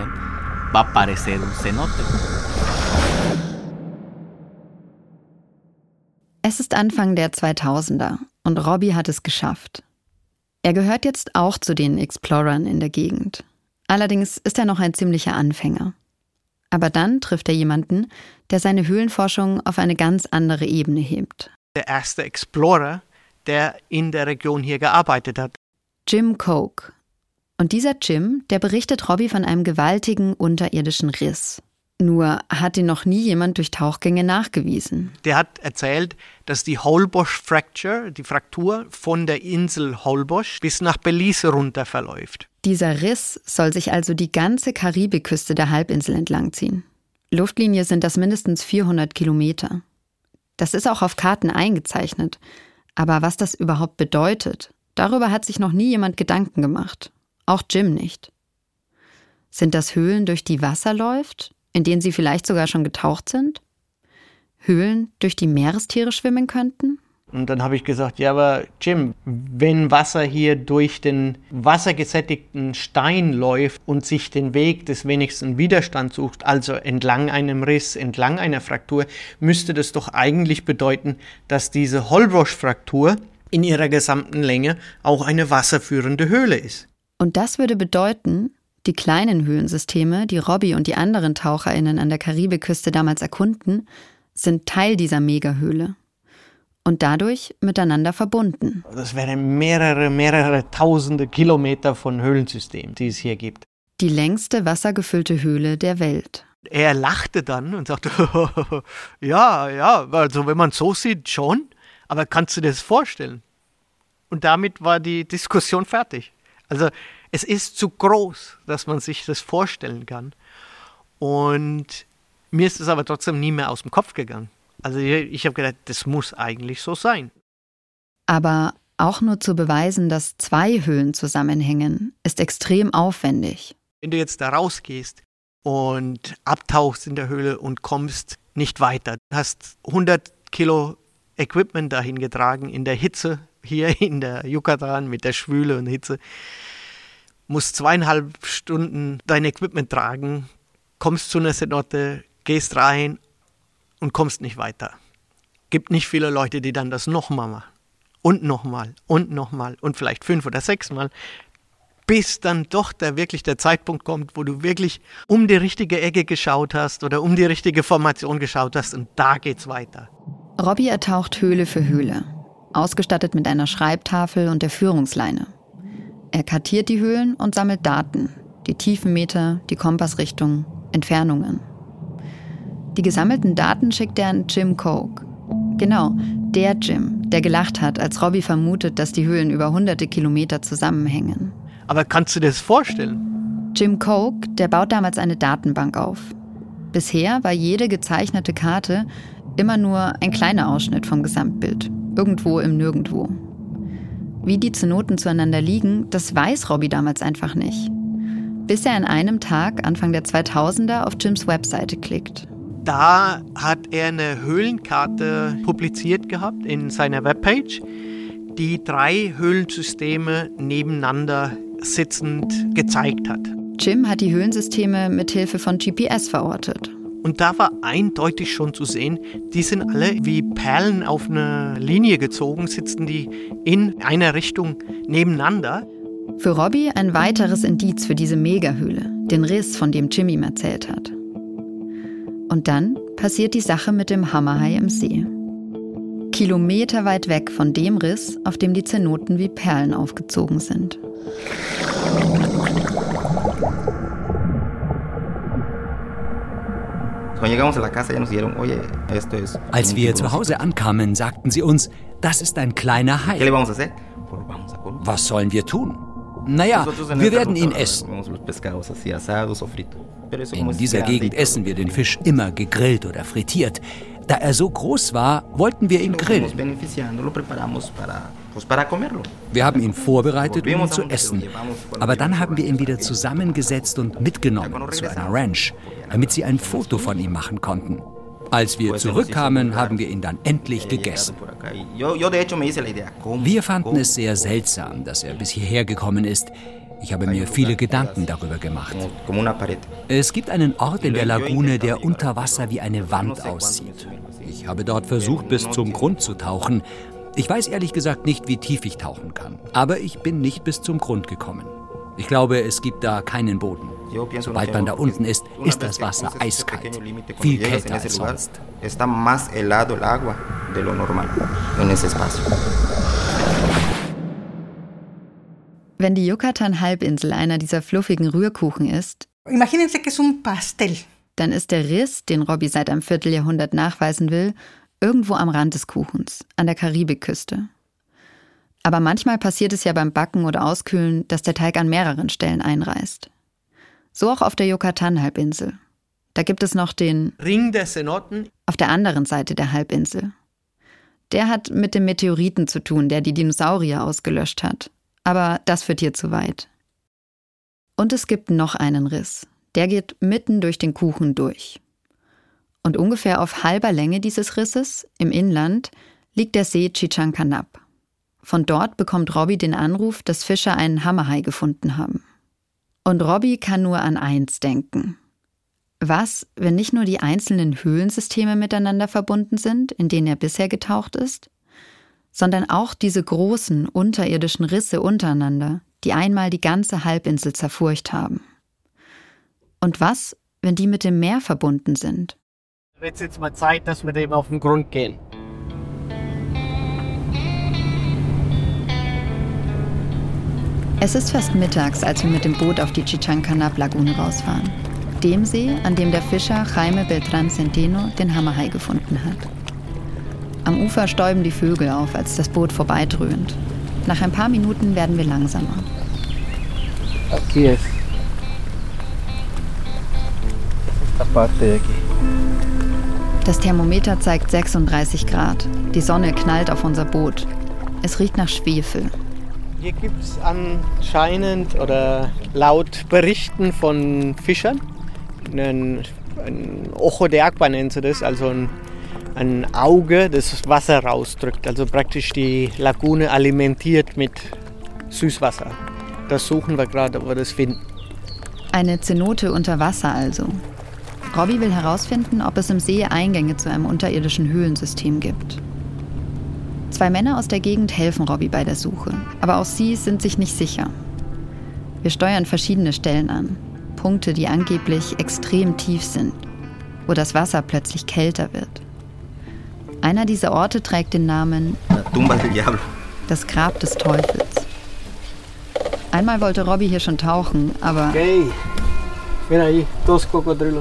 Es ist Anfang der zweitausender und Robbie hat es geschafft. Er gehört jetzt auch zu den Explorern in der Gegend. Allerdings ist er noch ein ziemlicher Anfänger. Aber dann trifft er jemanden, der seine Höhlenforschung auf eine ganz andere Ebene hebt. Der erste Explorer, der in der Region hier gearbeitet hat. Jim Coke. Und dieser Jim, der berichtet Robbie von einem gewaltigen unterirdischen Riss. Nur hat ihn noch nie jemand durch Tauchgänge nachgewiesen. Der hat erzählt, dass die Holbox Fracture, die Fraktur von der Insel Holbox bis nach Belize runter verläuft. Dieser Riss soll sich also die ganze Karibikküste der Halbinsel entlangziehen. Luftlinie sind das mindestens vierhundert Kilometer. Das ist auch auf Karten eingezeichnet. Aber was das überhaupt bedeutet, darüber hat sich noch nie jemand Gedanken gemacht. Auch Jim nicht. Sind das Höhlen, durch die Wasser läuft, in denen sie vielleicht sogar schon getaucht sind? Höhlen, durch die Meerestiere schwimmen könnten? Und dann habe ich gesagt, ja, aber Jim, wenn Wasser hier durch den wassergesättigten Stein läuft und sich den Weg des wenigsten Widerstands sucht, also entlang einem Riss, entlang einer Fraktur, müsste das doch eigentlich bedeuten, dass diese Holbox-Fraktur in ihrer gesamten Länge auch eine wasserführende Höhle ist. Und das würde bedeuten, die kleinen Höhlensysteme, die Robbie und die anderen TaucherInnen an der Karibikküste damals erkunden, sind Teil dieser Megahöhle. Und dadurch miteinander verbunden. Das wären mehrere, mehrere tausende Kilometer von Höhlensystemen, die es hier gibt. Die längste wassergefüllte Höhle der Welt. Er lachte dann und sagte, ja, ja, also wenn man so sieht, schon, aber kannst du dir das vorstellen? Und damit war die Diskussion fertig. Also es ist zu groß, dass man sich das vorstellen kann. Und mir ist es aber trotzdem nie mehr aus dem Kopf gegangen. Also ich habe gedacht, das muss eigentlich so sein. Aber auch nur zu beweisen, dass zwei Höhlen zusammenhängen, ist extrem aufwendig. Wenn du jetzt da rausgehst und abtauchst in der Höhle und kommst nicht weiter, hast hundert Kilo Equipment dahin getragen in der Hitze, hier in der Yucatan mit der Schwüle und Hitze, musst zweieinhalb Stunden dein Equipment tragen, kommst zu einer Cenote, gehst rein und kommst nicht weiter. Gibt nicht viele Leute, die dann das nochmal machen. Und nochmal und nochmal und vielleicht fünf oder sechs Mal, bis dann doch der, wirklich der Zeitpunkt kommt, wo du wirklich um die richtige Ecke geschaut hast oder um die richtige Formation geschaut hast und da geht's weiter. Robbie ertaucht Höhle für Höhle, ausgestattet mit einer Schreibtafel und der Führungsleine. Er kartiert die Höhlen und sammelt Daten, die Tiefenmeter, die Kompassrichtung, Entfernungen. Die gesammelten Daten schickt er an Jim Coke. Genau, der Jim, der gelacht hat, als Robbie vermutet, dass die Höhlen über hunderte Kilometer zusammenhängen. Aber kannst du dir das vorstellen? Jim Coke, der baut damals eine Datenbank auf. Bisher war jede gezeichnete Karte immer nur ein kleiner Ausschnitt vom Gesamtbild, irgendwo im Nirgendwo. Wie die Zenoten zueinander liegen, das weiß Robbie damals einfach nicht. Bis er an einem Tag, Anfang der zweitausender, auf Jims Webseite klickt. Da hat er eine Höhlenkarte publiziert gehabt in seiner Webpage, die drei Höhlensysteme nebeneinander sitzend gezeigt hat. Jim hat die Höhlensysteme mit Hilfe von G P S verortet. Und da war eindeutig schon zu sehen, die sind alle wie Perlen auf eine Linie gezogen, sitzen die in einer Richtung nebeneinander. Für Robbie ein weiteres Indiz für diese Megahöhle, den Riss, von dem Jim ihm erzählt hat. Und dann passiert die Sache mit dem Hammerhai im See. Kilometer weit weg von dem Riss, auf dem die Zenoten wie Perlen aufgezogen sind. Als wir zu Hause ankamen, sagten sie uns, das ist ein kleiner Hai. Was sollen wir tun? Naja, wir werden ihn essen. In dieser Gegend essen wir den Fisch immer gegrillt oder frittiert. Da er so groß war, wollten wir ihn grillen. Wir haben ihn vorbereitet, um ihn zu essen. Aber dann haben wir ihn wieder zusammengesetzt und mitgenommen zu einer Ranch, damit sie ein Foto von ihm machen konnten. Als wir zurückkamen, haben wir ihn dann endlich gegessen. Wir fanden es sehr seltsam, dass er bis hierher gekommen ist. Ich habe mir viele Gedanken darüber gemacht. Es gibt einen Ort in der Lagune, der unter Wasser wie eine Wand aussieht. Ich habe dort versucht, bis zum Grund zu tauchen. Ich weiß ehrlich gesagt nicht, wie tief ich tauchen kann. Aber ich bin nicht bis zum Grund gekommen. Ich glaube, es gibt da keinen Boden. Sobald man da unten ist, ist das Wasser eiskalt. Viel kälter als sonst. Wenn die Yucatan-Halbinsel einer dieser fluffigen Rührkuchen ist, dann ist der Riss, den Robby seit einem Vierteljahrhundert nachweisen will, irgendwo am Rand des Kuchens, an der Karibikküste. Aber manchmal passiert es ja beim Backen oder Auskühlen, dass der Teig an mehreren Stellen einreißt. So auch auf der Yucatan-Halbinsel. Da gibt es noch den Ring der Cenoten auf der anderen Seite der Halbinsel. Der hat mit dem Meteoriten zu tun, der die Dinosaurier ausgelöscht hat. Aber das führt hier zu weit. Und es gibt noch einen Riss. Der geht mitten durch den Kuchen durch. Und ungefähr auf halber Länge dieses Risses, im Inland, liegt der See Chichancanab. Von dort bekommt Robby den Anruf, dass Fischer einen Hammerhai gefunden haben. Und Robby kann nur an eins denken. Was, wenn nicht nur die einzelnen Höhlensysteme miteinander verbunden sind, in denen er bisher getaucht ist, sondern auch diese großen unterirdischen Risse untereinander, die einmal die ganze Halbinsel zerfurcht haben. Und was, wenn die mit dem Meer verbunden sind? Wird es jetzt mal Zeit, dass wir dem auf den Grund gehen. Es ist fast mittags, als wir mit dem Boot auf die Chichancanab-Lagune rausfahren. Dem See, an dem der Fischer Jaime Beltrán Centeno den Hammerhai gefunden hat. Am Ufer stäuben die Vögel auf, als das Boot vorbeidröhnt. Nach ein paar Minuten werden wir langsamer. Aquí es. Esta parte de aquí. Das Thermometer zeigt sechsunddreißig Grad. Die Sonne knallt auf unser Boot. Es riecht nach Schwefel. Hier gibt es anscheinend oder laut Berichten von Fischern ein, ein Ojo de Agua nennt sie das, also ein, ein Auge, das Wasser rausdrückt, also praktisch die Lagune alimentiert mit Süßwasser. Das suchen wir gerade, ob wir das finden. Eine Zenote unter Wasser also. Robby will herausfinden, ob es im See Eingänge zu einem unterirdischen Höhlensystem gibt. Zwei Männer aus der Gegend helfen Robby bei der Suche, aber auch sie sind sich nicht sicher. Wir steuern verschiedene Stellen an, Punkte, die angeblich extrem tief sind, wo das Wasser plötzlich kälter wird. Einer dieser Orte trägt den Namen das Grab des Teufels. Einmal wollte Robby hier schon tauchen, aber... Okay. Mira ahí, dos cocodrilos.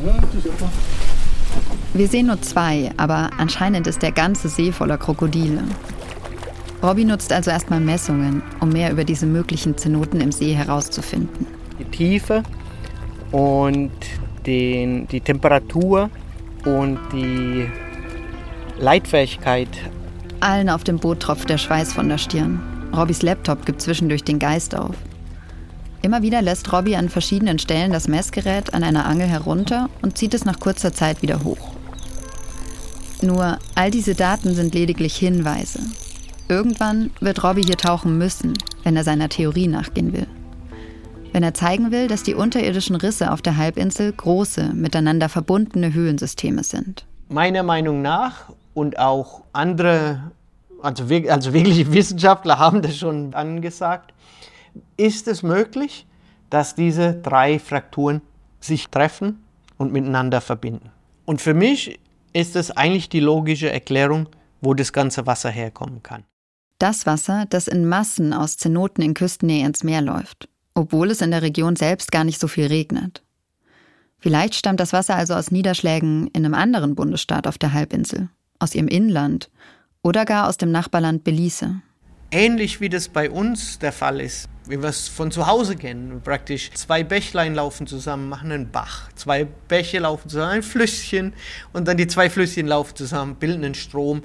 Wir sehen nur zwei, aber anscheinend ist der ganze See voller Krokodile. Robby nutzt also erstmal Messungen, um mehr über diese möglichen Zenoten im See herauszufinden. Die Tiefe und den, die Temperatur und die Leitfähigkeit. Allen auf dem Boot tropft der Schweiß von der Stirn. Robbys Laptop gibt zwischendurch den Geist auf. Immer wieder lässt Robby an verschiedenen Stellen das Messgerät an einer Angel herunter und zieht es nach kurzer Zeit wieder hoch. Nur all diese Daten sind lediglich Hinweise. Irgendwann wird Robby hier tauchen müssen, wenn er seiner Theorie nachgehen will. Wenn er zeigen will, dass die unterirdischen Risse auf der Halbinsel große, miteinander verbundene Höhlensysteme sind. Meiner Meinung nach und auch andere, also, also wirkliche Wissenschaftler haben das schon angesagt, ist es möglich, dass diese drei Frakturen sich treffen und miteinander verbinden. Und für mich ist es eigentlich die logische Erklärung, wo das ganze Wasser herkommen kann. Das Wasser, das in Massen aus Zenoten in Küstennähe ins Meer läuft, obwohl es in der Region selbst gar nicht so viel regnet. Vielleicht stammt das Wasser also aus Niederschlägen in einem anderen Bundesstaat auf der Halbinsel, aus ihrem Inland oder gar aus dem Nachbarland Belize. Ähnlich wie das bei uns der Fall ist, wie wir es von zu Hause kennen. Praktisch zwei Bächlein laufen zusammen, machen einen Bach. Zwei Bäche laufen zusammen, ein Flüsschen und dann die zwei Flüsschen laufen zusammen, bilden einen Strom.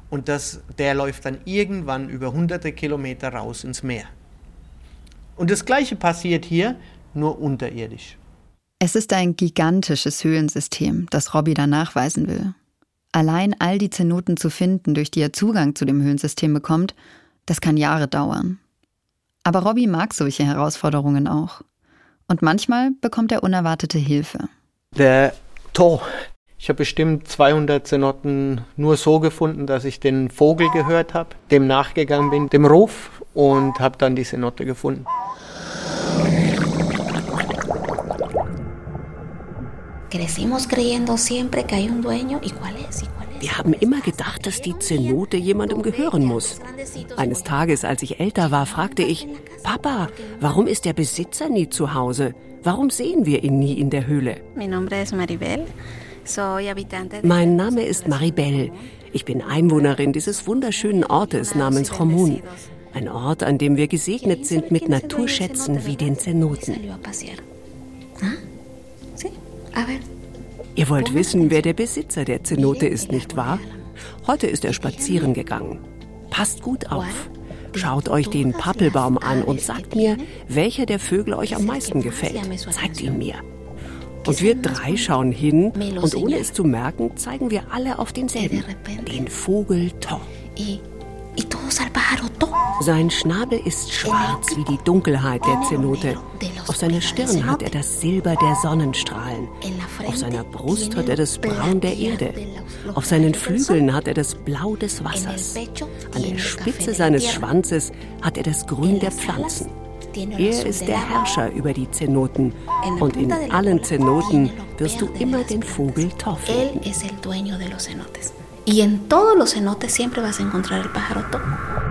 Und das, der läuft dann irgendwann über hunderte Kilometer raus ins Meer. Und das Gleiche passiert hier, nur unterirdisch. Es ist ein gigantisches Höhlensystem, das Robbie da nachweisen will. Allein all die Zenoten zu finden, durch die er Zugang zu dem Höhlensystem bekommt, das kann Jahre dauern. Aber Robbie mag solche Herausforderungen auch. Und manchmal bekommt er unerwartete Hilfe. Der To. Ich habe bestimmt zweihundert Zenoten nur so gefunden, dass ich den Vogel gehört habe, dem nachgegangen bin, dem Ruf, und habe dann die Zenote gefunden. Wir haben immer gedacht, dass die Zenote jemandem gehören muss. Eines Tages, als ich älter war, fragte ich, Papa, warum ist der Besitzer nie zu Hause? Warum sehen wir ihn nie in der Höhle? Mein Name ist Maribel. Ich bin Einwohnerin dieses wunderschönen Ortes namens Jomun. Ein Ort, an dem wir gesegnet sind mit Naturschätzen wie den Zenoten. Ihr wollt wissen, wer der Besitzer der Zenote ist, nicht wahr? Heute ist er spazieren gegangen. Passt gut auf. Schaut euch den Pappelbaum an und sagt mir, welcher der Vögel euch am meisten gefällt. Zeigt ihn mir. Und wir drei schauen hin und ohne es zu merken, zeigen wir alle auf denselben, den Vogel To. Sein Schnabel ist schwarz wie die Dunkelheit der Zenote. Auf seiner Stirn hat er das Silber der Sonnenstrahlen. Auf seiner Brust hat er das Braun der Erde. Auf seinen Flügeln hat er das Blau des Wassers. An der Spitze seines Schwanzes hat er das Grün der Pflanzen. Er ist der Herrscher über die Zenoten. Und in allen Zenoten wirst du immer den Vogel To finden. Y en todos los cenotes siempre vas a encontrar el pájaro To.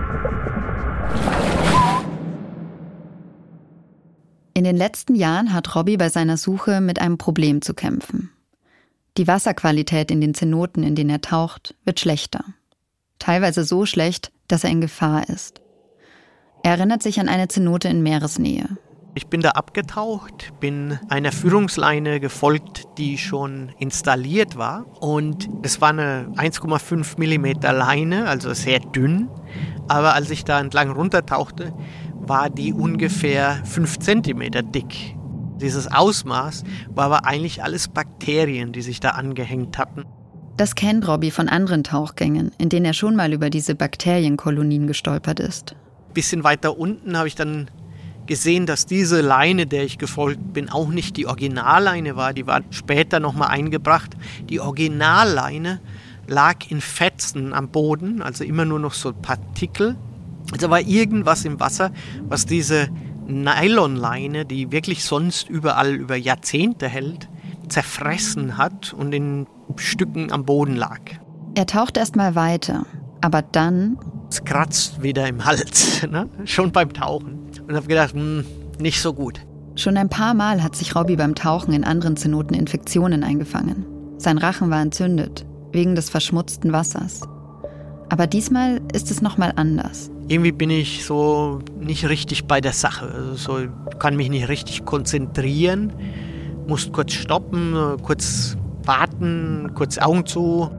In den letzten Jahren hat Robbie bei seiner Suche mit einem Problem zu kämpfen. Die Wasserqualität in den Zenoten, in denen er taucht, wird schlechter. Teilweise so schlecht, dass er in Gefahr ist. Er erinnert sich an eine Zenote in Meeresnähe. Ich bin da abgetaucht, bin einer Führungsleine gefolgt, die schon installiert war. Und es war eine eins Komma fünf Millimeter Leine, also sehr dünn. Aber als ich da entlang runtertauchte, war die ungefähr fünf Zentimeter dick. Dieses Ausmaß war aber eigentlich alles Bakterien, die sich da angehängt hatten. Das kennt Robbie von anderen Tauchgängen, in denen er schon mal über diese Bakterienkolonien gestolpert ist. Ein bisschen weiter unten habe ich dann gesehen, dass diese Leine, der ich gefolgt bin, auch nicht die Originalleine war. Die war später nochmal eingebracht. Die Originalleine lag in Fetzen am Boden, also immer nur noch so Partikel. Also war irgendwas im Wasser, was diese Nylonleine, die wirklich sonst überall über Jahrzehnte hält, zerfressen hat und in Stücken am Boden lag. Er taucht erst mal weiter, aber dann... Es kratzt wieder im Hals, ne? Schon beim Tauchen. Und habe gedacht, hm, nicht so gut. Schon ein paar Mal hat sich Robbie beim Tauchen in anderen Zenoten Infektionen eingefangen. Sein Rachen war entzündet, wegen des verschmutzten Wassers. Aber diesmal ist es nochmal anders. Irgendwie bin ich so nicht richtig bei der Sache. Also so, kann mich nicht richtig konzentrieren. Muss kurz stoppen, kurz warten, kurz Augen zu.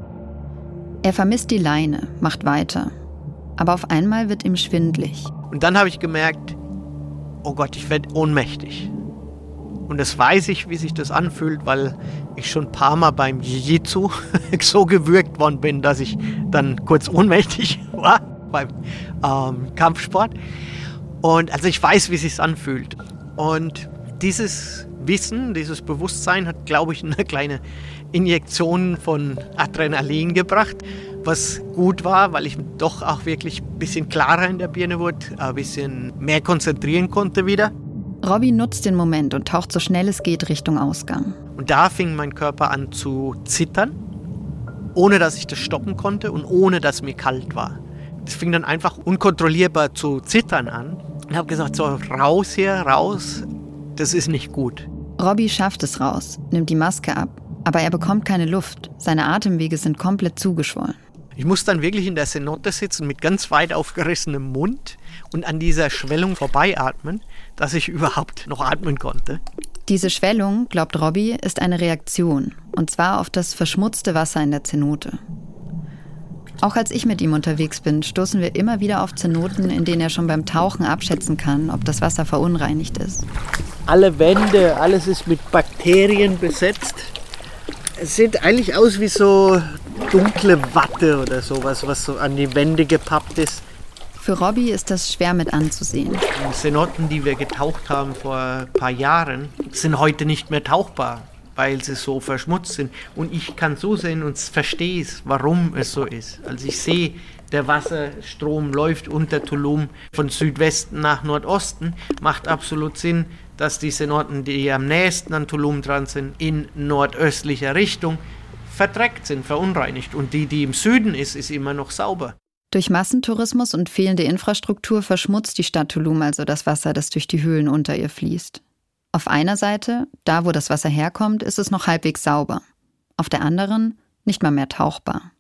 Er vermisst die Leine, macht weiter. Aber auf einmal wird ihm schwindelig. Und dann habe ich gemerkt, oh Gott, ich werde ohnmächtig. Und das weiß ich, wie sich das anfühlt, weil ich schon ein paar Mal beim Jiu-Jitsu so gewürgt worden bin, dass ich dann kurz ohnmächtig war beim ähm, Kampfsport. Und also ich weiß, wie es sich anfühlt. Und dieses Wissen, dieses Bewusstsein hat, glaube ich, eine kleine Injektion von Adrenalin gebracht, was gut war, weil ich doch auch wirklich ein bisschen klarer in der Birne wurde, ein bisschen mehr konzentrieren konnte wieder. Robbie nutzt den Moment und taucht so schnell es geht Richtung Ausgang. Und da fing mein Körper an zu zittern, ohne dass ich das stoppen konnte und ohne dass mir kalt war. Es fing dann einfach unkontrollierbar zu zittern an. Ich habe gesagt, so raus hier, raus, das ist nicht gut. Robbie schafft es raus, nimmt die Maske ab, aber er bekommt keine Luft. Seine Atemwege sind komplett zugeschwollen. Ich muss dann wirklich in der Cenote sitzen mit ganz weit aufgerissenem Mund und an dieser Schwellung vorbeiatmen, dass ich überhaupt noch atmen konnte. Diese Schwellung, glaubt Robbie, ist eine Reaktion, und zwar auf das verschmutzte Wasser in der Cenote. Auch als ich mit ihm unterwegs bin, stoßen wir immer wieder auf Zenoten, in denen er schon beim Tauchen abschätzen kann, ob das Wasser verunreinigt ist. Alle Wände, alles ist mit Bakterien besetzt. Es sieht eigentlich aus wie so dunkle Watte oder sowas, was so an die Wände gepappt ist. Für Robbie ist das schwer mit anzusehen. Die Cenoten, die wir getaucht haben vor ein paar Jahren, sind heute nicht mehr tauchbar, weil sie so verschmutzt sind. Und ich kann so sehen und verstehe es, warum es so ist. Also ich sehe, der Wasserstrom läuft unter Tulum von Südwesten nach Nordosten. Macht absolut Sinn, dass die Cenoten, die am nächsten an Tulum dran sind, in nordöstlicher Richtung verdreckt sind, verunreinigt. Und die, die im Süden ist, ist immer noch sauber. Durch Massentourismus und fehlende Infrastruktur verschmutzt die Stadt Tulum also das Wasser, das durch die Höhlen unter ihr fließt. Auf einer Seite, da wo das Wasser herkommt, ist es noch halbwegs sauber. Auf der anderen nicht mal mehr tauchbar.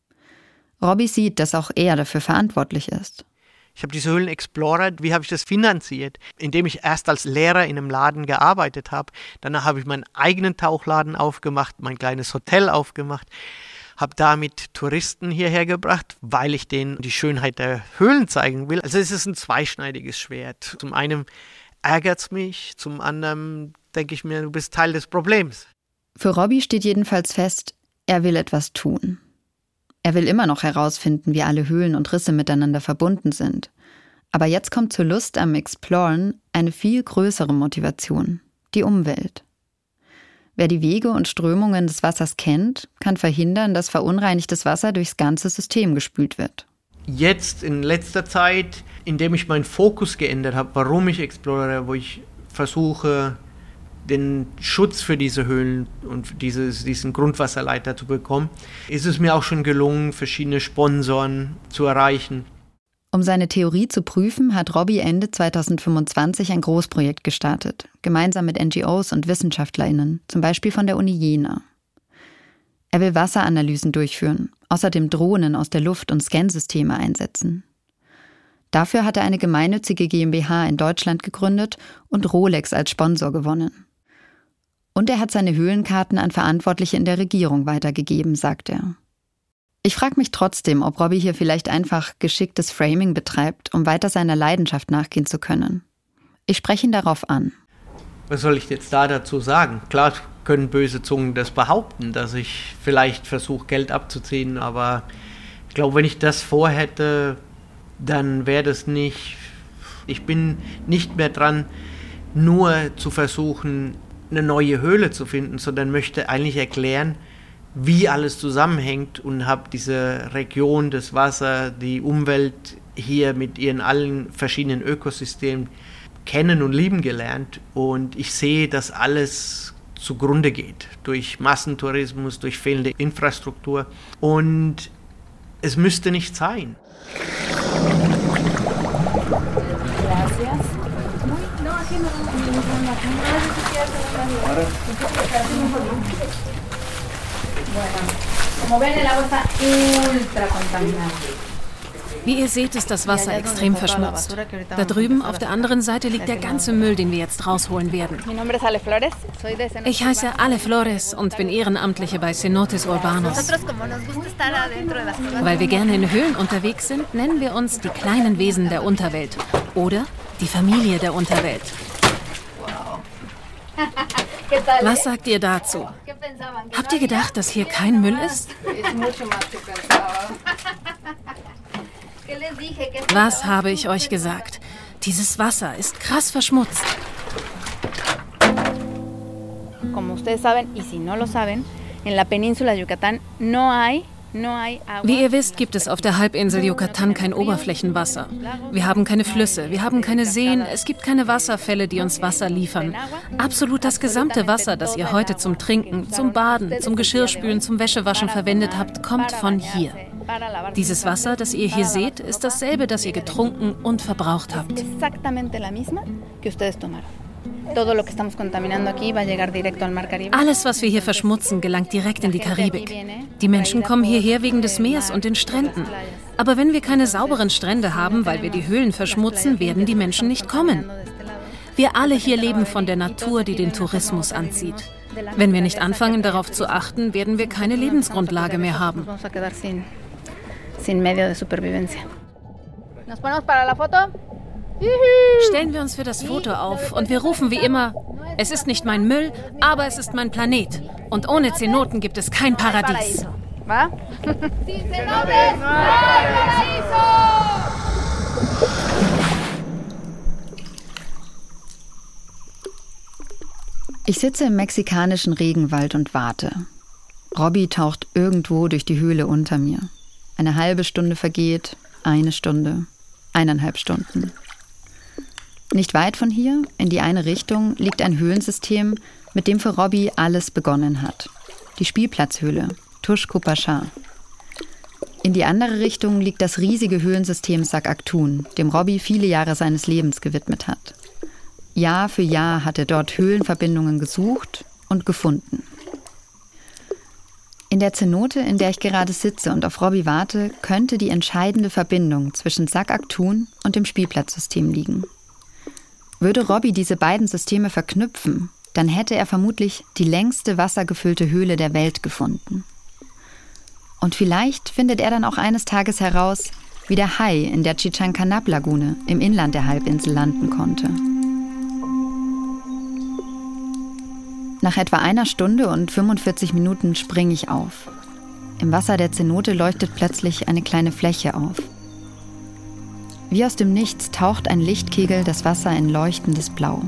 Robbie sieht, dass auch er dafür verantwortlich ist. Ich habe diese Höhlen explored. Wie habe ich das finanziert? Indem ich erst als Lehrer in einem Laden gearbeitet habe. Danach habe ich meinen eigenen Tauchladen aufgemacht, mein kleines Hotel aufgemacht. Habe damit Touristen hierher gebracht, weil ich denen die Schönheit der Höhlen zeigen will. Also es ist ein zweischneidiges Schwert. Zum einen ärgert es mich, zum anderen denke ich mir, du bist Teil des Problems. Für Robbie steht jedenfalls fest, er will etwas tun. Er will immer noch herausfinden, wie alle Höhlen und Risse miteinander verbunden sind. Aber jetzt kommt zur Lust am Exploren eine viel größere Motivation, die Umwelt. Wer die Wege und Strömungen des Wassers kennt, kann verhindern, dass verunreinigtes Wasser durchs ganze System gespült wird. Jetzt in letzter Zeit, indem ich meinen Fokus geändert habe, warum ich exploriere, wo ich versuche, den Schutz für diese Höhlen und dieses, diesen Grundwasserleiter zu bekommen, ist es mir auch schon gelungen, verschiedene Sponsoren zu erreichen. Um seine Theorie zu prüfen, hat Robbie Ende zweitausendfünfundzwanzig ein Großprojekt gestartet, gemeinsam mit N G Os und WissenschaftlerInnen, zum Beispiel von der Uni Jena. Er will Wasseranalysen durchführen, außerdem Drohnen aus der Luft und Scansysteme einsetzen. Dafür hat er eine gemeinnützige GmbH in Deutschland gegründet und Rolex als Sponsor gewonnen. Und er hat seine Höhlenkarten an Verantwortliche in der Regierung weitergegeben, sagt er. Ich frage mich trotzdem, ob Robbie hier vielleicht einfach geschicktes Framing betreibt, um weiter seiner Leidenschaft nachgehen zu können. Ich spreche ihn darauf an. Was soll ich jetzt da dazu sagen? Klar können böse Zungen das behaupten, dass ich vielleicht versuche, Geld abzuziehen, aber ich glaube, wenn ich das vorhätte, dann wäre das nicht... Ich bin nicht mehr dran, nur zu versuchen, eine neue Höhle zu finden, sondern möchte eigentlich erklären, wie alles zusammenhängt und habe diese Region, das Wasser, die Umwelt hier mit ihren allen verschiedenen Ökosystemen kennen und lieben gelernt. Und ich sehe, dass alles zugrunde geht durch Massentourismus, durch fehlende Infrastruktur. Und es müsste nicht sein. Wie ihr seht, ist das Wasser extrem verschmutzt. Da drüben auf der anderen Seite liegt der ganze Müll, den wir jetzt rausholen werden. Ich heiße Ale Flores und bin Ehrenamtliche bei Cenotes Urbanos. Weil wir gerne in Höhlen unterwegs sind, nennen wir uns die kleinen Wesen der Unterwelt oder die Familie der Unterwelt. Was sagt ihr dazu? Habt ihr gedacht, dass hier kein Müll ist? Was habe ich euch gesagt? Dieses Wasser ist krass verschmutzt. Como ustedes saben, y si no lo saben, en la península de Yucatán no hay Wie ihr wisst, gibt es auf der Halbinsel Yucatán kein Oberflächenwasser. Wir haben keine Flüsse, wir haben keine Seen, es gibt keine Wasserfälle, die uns Wasser liefern. Absolut das gesamte Wasser, das ihr heute zum Trinken, zum Baden, zum Geschirrspülen, zum Wäschewaschen verwendet habt, kommt von hier. Dieses Wasser, das ihr hier seht, ist dasselbe, das ihr getrunken und verbraucht habt. Alles, was wir hier verschmutzen, gelangt direkt in die Karibik. Die Menschen kommen hierher wegen des Meers und den Stränden. Aber wenn wir keine sauberen Strände haben, weil wir die Höhlen verschmutzen, werden die Menschen nicht kommen. Wir alle hier leben von der Natur, die den Tourismus anzieht. Wenn wir nicht anfangen, darauf zu achten, werden wir keine Lebensgrundlage mehr haben. sin medio de supervivencia. Nos ponemos para la foto. Stellen wir uns für das Foto auf und wir rufen wie immer, es ist nicht mein Müll, aber es ist mein Planet. Und ohne Zenoten gibt es kein Paradies. ¿Va? Sin cenotes no hay paraíso. Ich sitze im mexikanischen Regenwald und warte. Robby taucht irgendwo durch die Höhle unter mir. Eine halbe Stunde vergeht, eine Stunde, eineinhalb Stunden. Nicht weit von hier, in die eine Richtung, liegt ein Höhlensystem, mit dem für Robby alles begonnen hat. Die Spielplatzhöhle, Tuxpan. In die andere Richtung liegt das riesige Höhlensystem Sac-Actun, dem Robby viele Jahre seines Lebens gewidmet hat. Jahr für Jahr hat er dort Höhlenverbindungen gesucht und gefunden. In der Zenote, in der ich gerade sitze und auf Robby warte, könnte die entscheidende Verbindung zwischen Sac-Actun und dem Spielplatzsystem liegen. Würde Robby diese beiden Systeme verknüpfen, dann hätte er vermutlich die längste wassergefüllte Höhle der Welt gefunden. Und vielleicht findet er dann auch eines Tages heraus, wie der Hai in der Chichancánap-Lagune im Inland der Halbinsel landen konnte. Nach etwa einer Stunde und fünfundvierzig Minuten springe ich auf. Im Wasser der Zenote leuchtet plötzlich eine kleine Fläche auf. Wie aus dem Nichts taucht ein Lichtkegel das Wasser in leuchtendes Blau.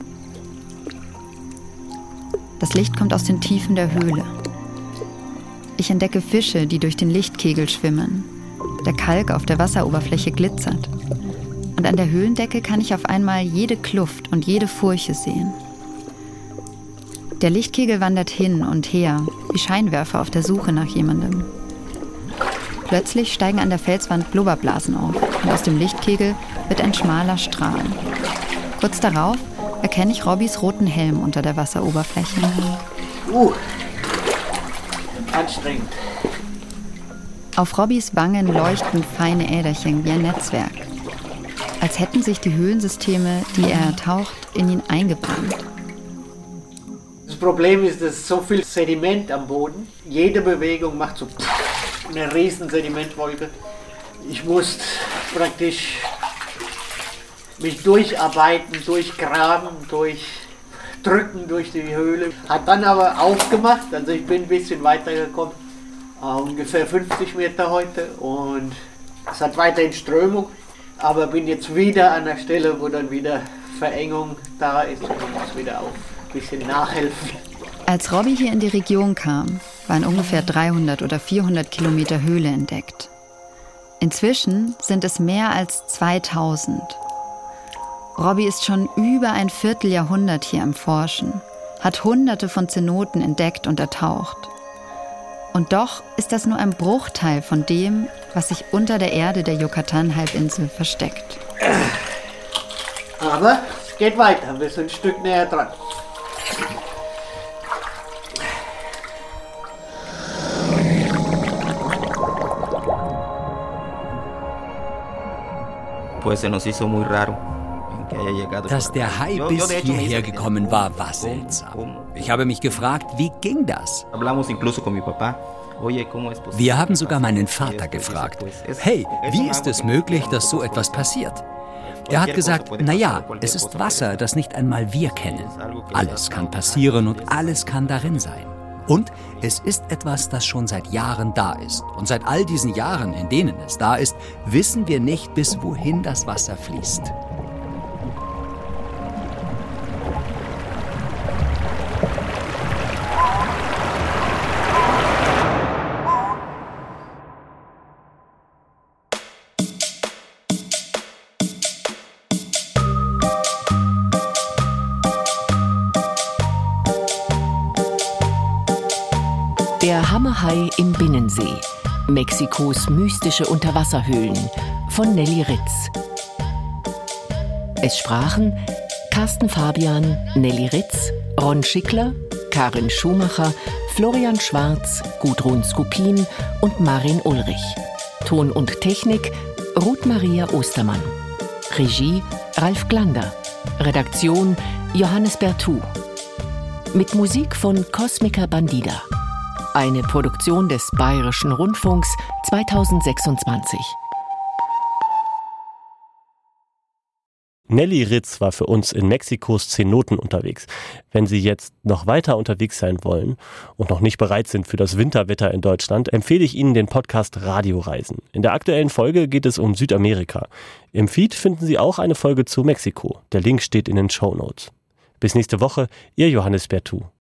Das Licht kommt aus den Tiefen der Höhle. Ich entdecke Fische, die durch den Lichtkegel schwimmen. Der Kalk auf der Wasseroberfläche glitzert. Und an der Höhlendecke kann ich auf einmal jede Kluft und jede Furche sehen. Der Lichtkegel wandert hin und her, wie Scheinwerfer auf der Suche nach jemandem. Plötzlich steigen an der Felswand Blubberblasen auf und aus dem Lichtkegel wird ein schmaler Strahl. Kurz darauf erkenne ich Robbys roten Helm unter der Wasseroberfläche. Uh, anstrengend. Auf Robbys Wangen leuchten feine Äderchen wie ein Netzwerk. Als hätten sich die Höhlensysteme, die er ertaucht, in ihn eingebrannt. Das Problem ist, dass so viel Sediment am Boden. Jede Bewegung macht so eine riesen Sedimentwolke. Ich muss praktisch mich durcharbeiten, durchgraben, durchdrücken durch die Höhle. Hat dann aber aufgemacht, also ich bin ein bisschen weitergekommen, uh, ungefähr fünfzig Meter heute, und es hat weiterhin Strömung, aber bin jetzt wieder an der Stelle, wo dann wieder Verengung da ist und ich muss wieder auf ein bisschen nachhelfen. Als Robby hier in die Region kam, waren ungefähr dreihundert oder vierhundert Kilometer Höhle entdeckt. Inzwischen sind es mehr als zweitausend. Robby ist schon über ein Vierteljahrhundert hier am Forschen, hat hunderte von Zenoten entdeckt und ertaucht. Und doch ist das nur ein Bruchteil von dem, was sich unter der Erde der Yucatán-Halbinsel versteckt. Aber es geht weiter, wir sind ein Stück näher dran. Dass der Hai bis hierher gekommen war, war seltsam. Ich habe mich gefragt, wie ging das? Wir haben sogar meinen Vater gefragt, hey, wie ist es möglich, dass so etwas passiert? Er hat gesagt, naja, es ist Wasser, das nicht einmal wir kennen. Alles kann passieren und alles kann darin sein. Und es ist etwas, das schon seit Jahren da ist. Und seit all diesen Jahren, in denen es da ist, wissen wir nicht, bis wohin das Wasser fließt. Der Hammerhai im Binnensee. Mexikos mystische Unterwasserhöhlen von Nelly Ritz. Es sprachen Carsten Fabian, Nelly Ritz, Ron Schickler, Karin Schumacher, Florian Schwarz, Gudrun Skupin und Marin Ulrich. Ton und Technik Ruth Maria Ostermann. Regie Ralf Glander. Redaktion Johannes Bertou. Mit Musik von Cosmica Bandida. Eine Produktion des Bayerischen Rundfunks zweitausendsechsundzwanzig. Nelly Ritz war für uns in Mexikos Cenoten unterwegs. Wenn Sie jetzt noch weiter unterwegs sein wollen und noch nicht bereit sind für das Winterwetter in Deutschland, empfehle ich Ihnen den Podcast Radioreisen. In der aktuellen Folge geht es um Südamerika. Im Feed finden Sie auch eine Folge zu Mexiko. Der Link steht in den Shownotes. Bis nächste Woche, Ihr Johannes Bertou.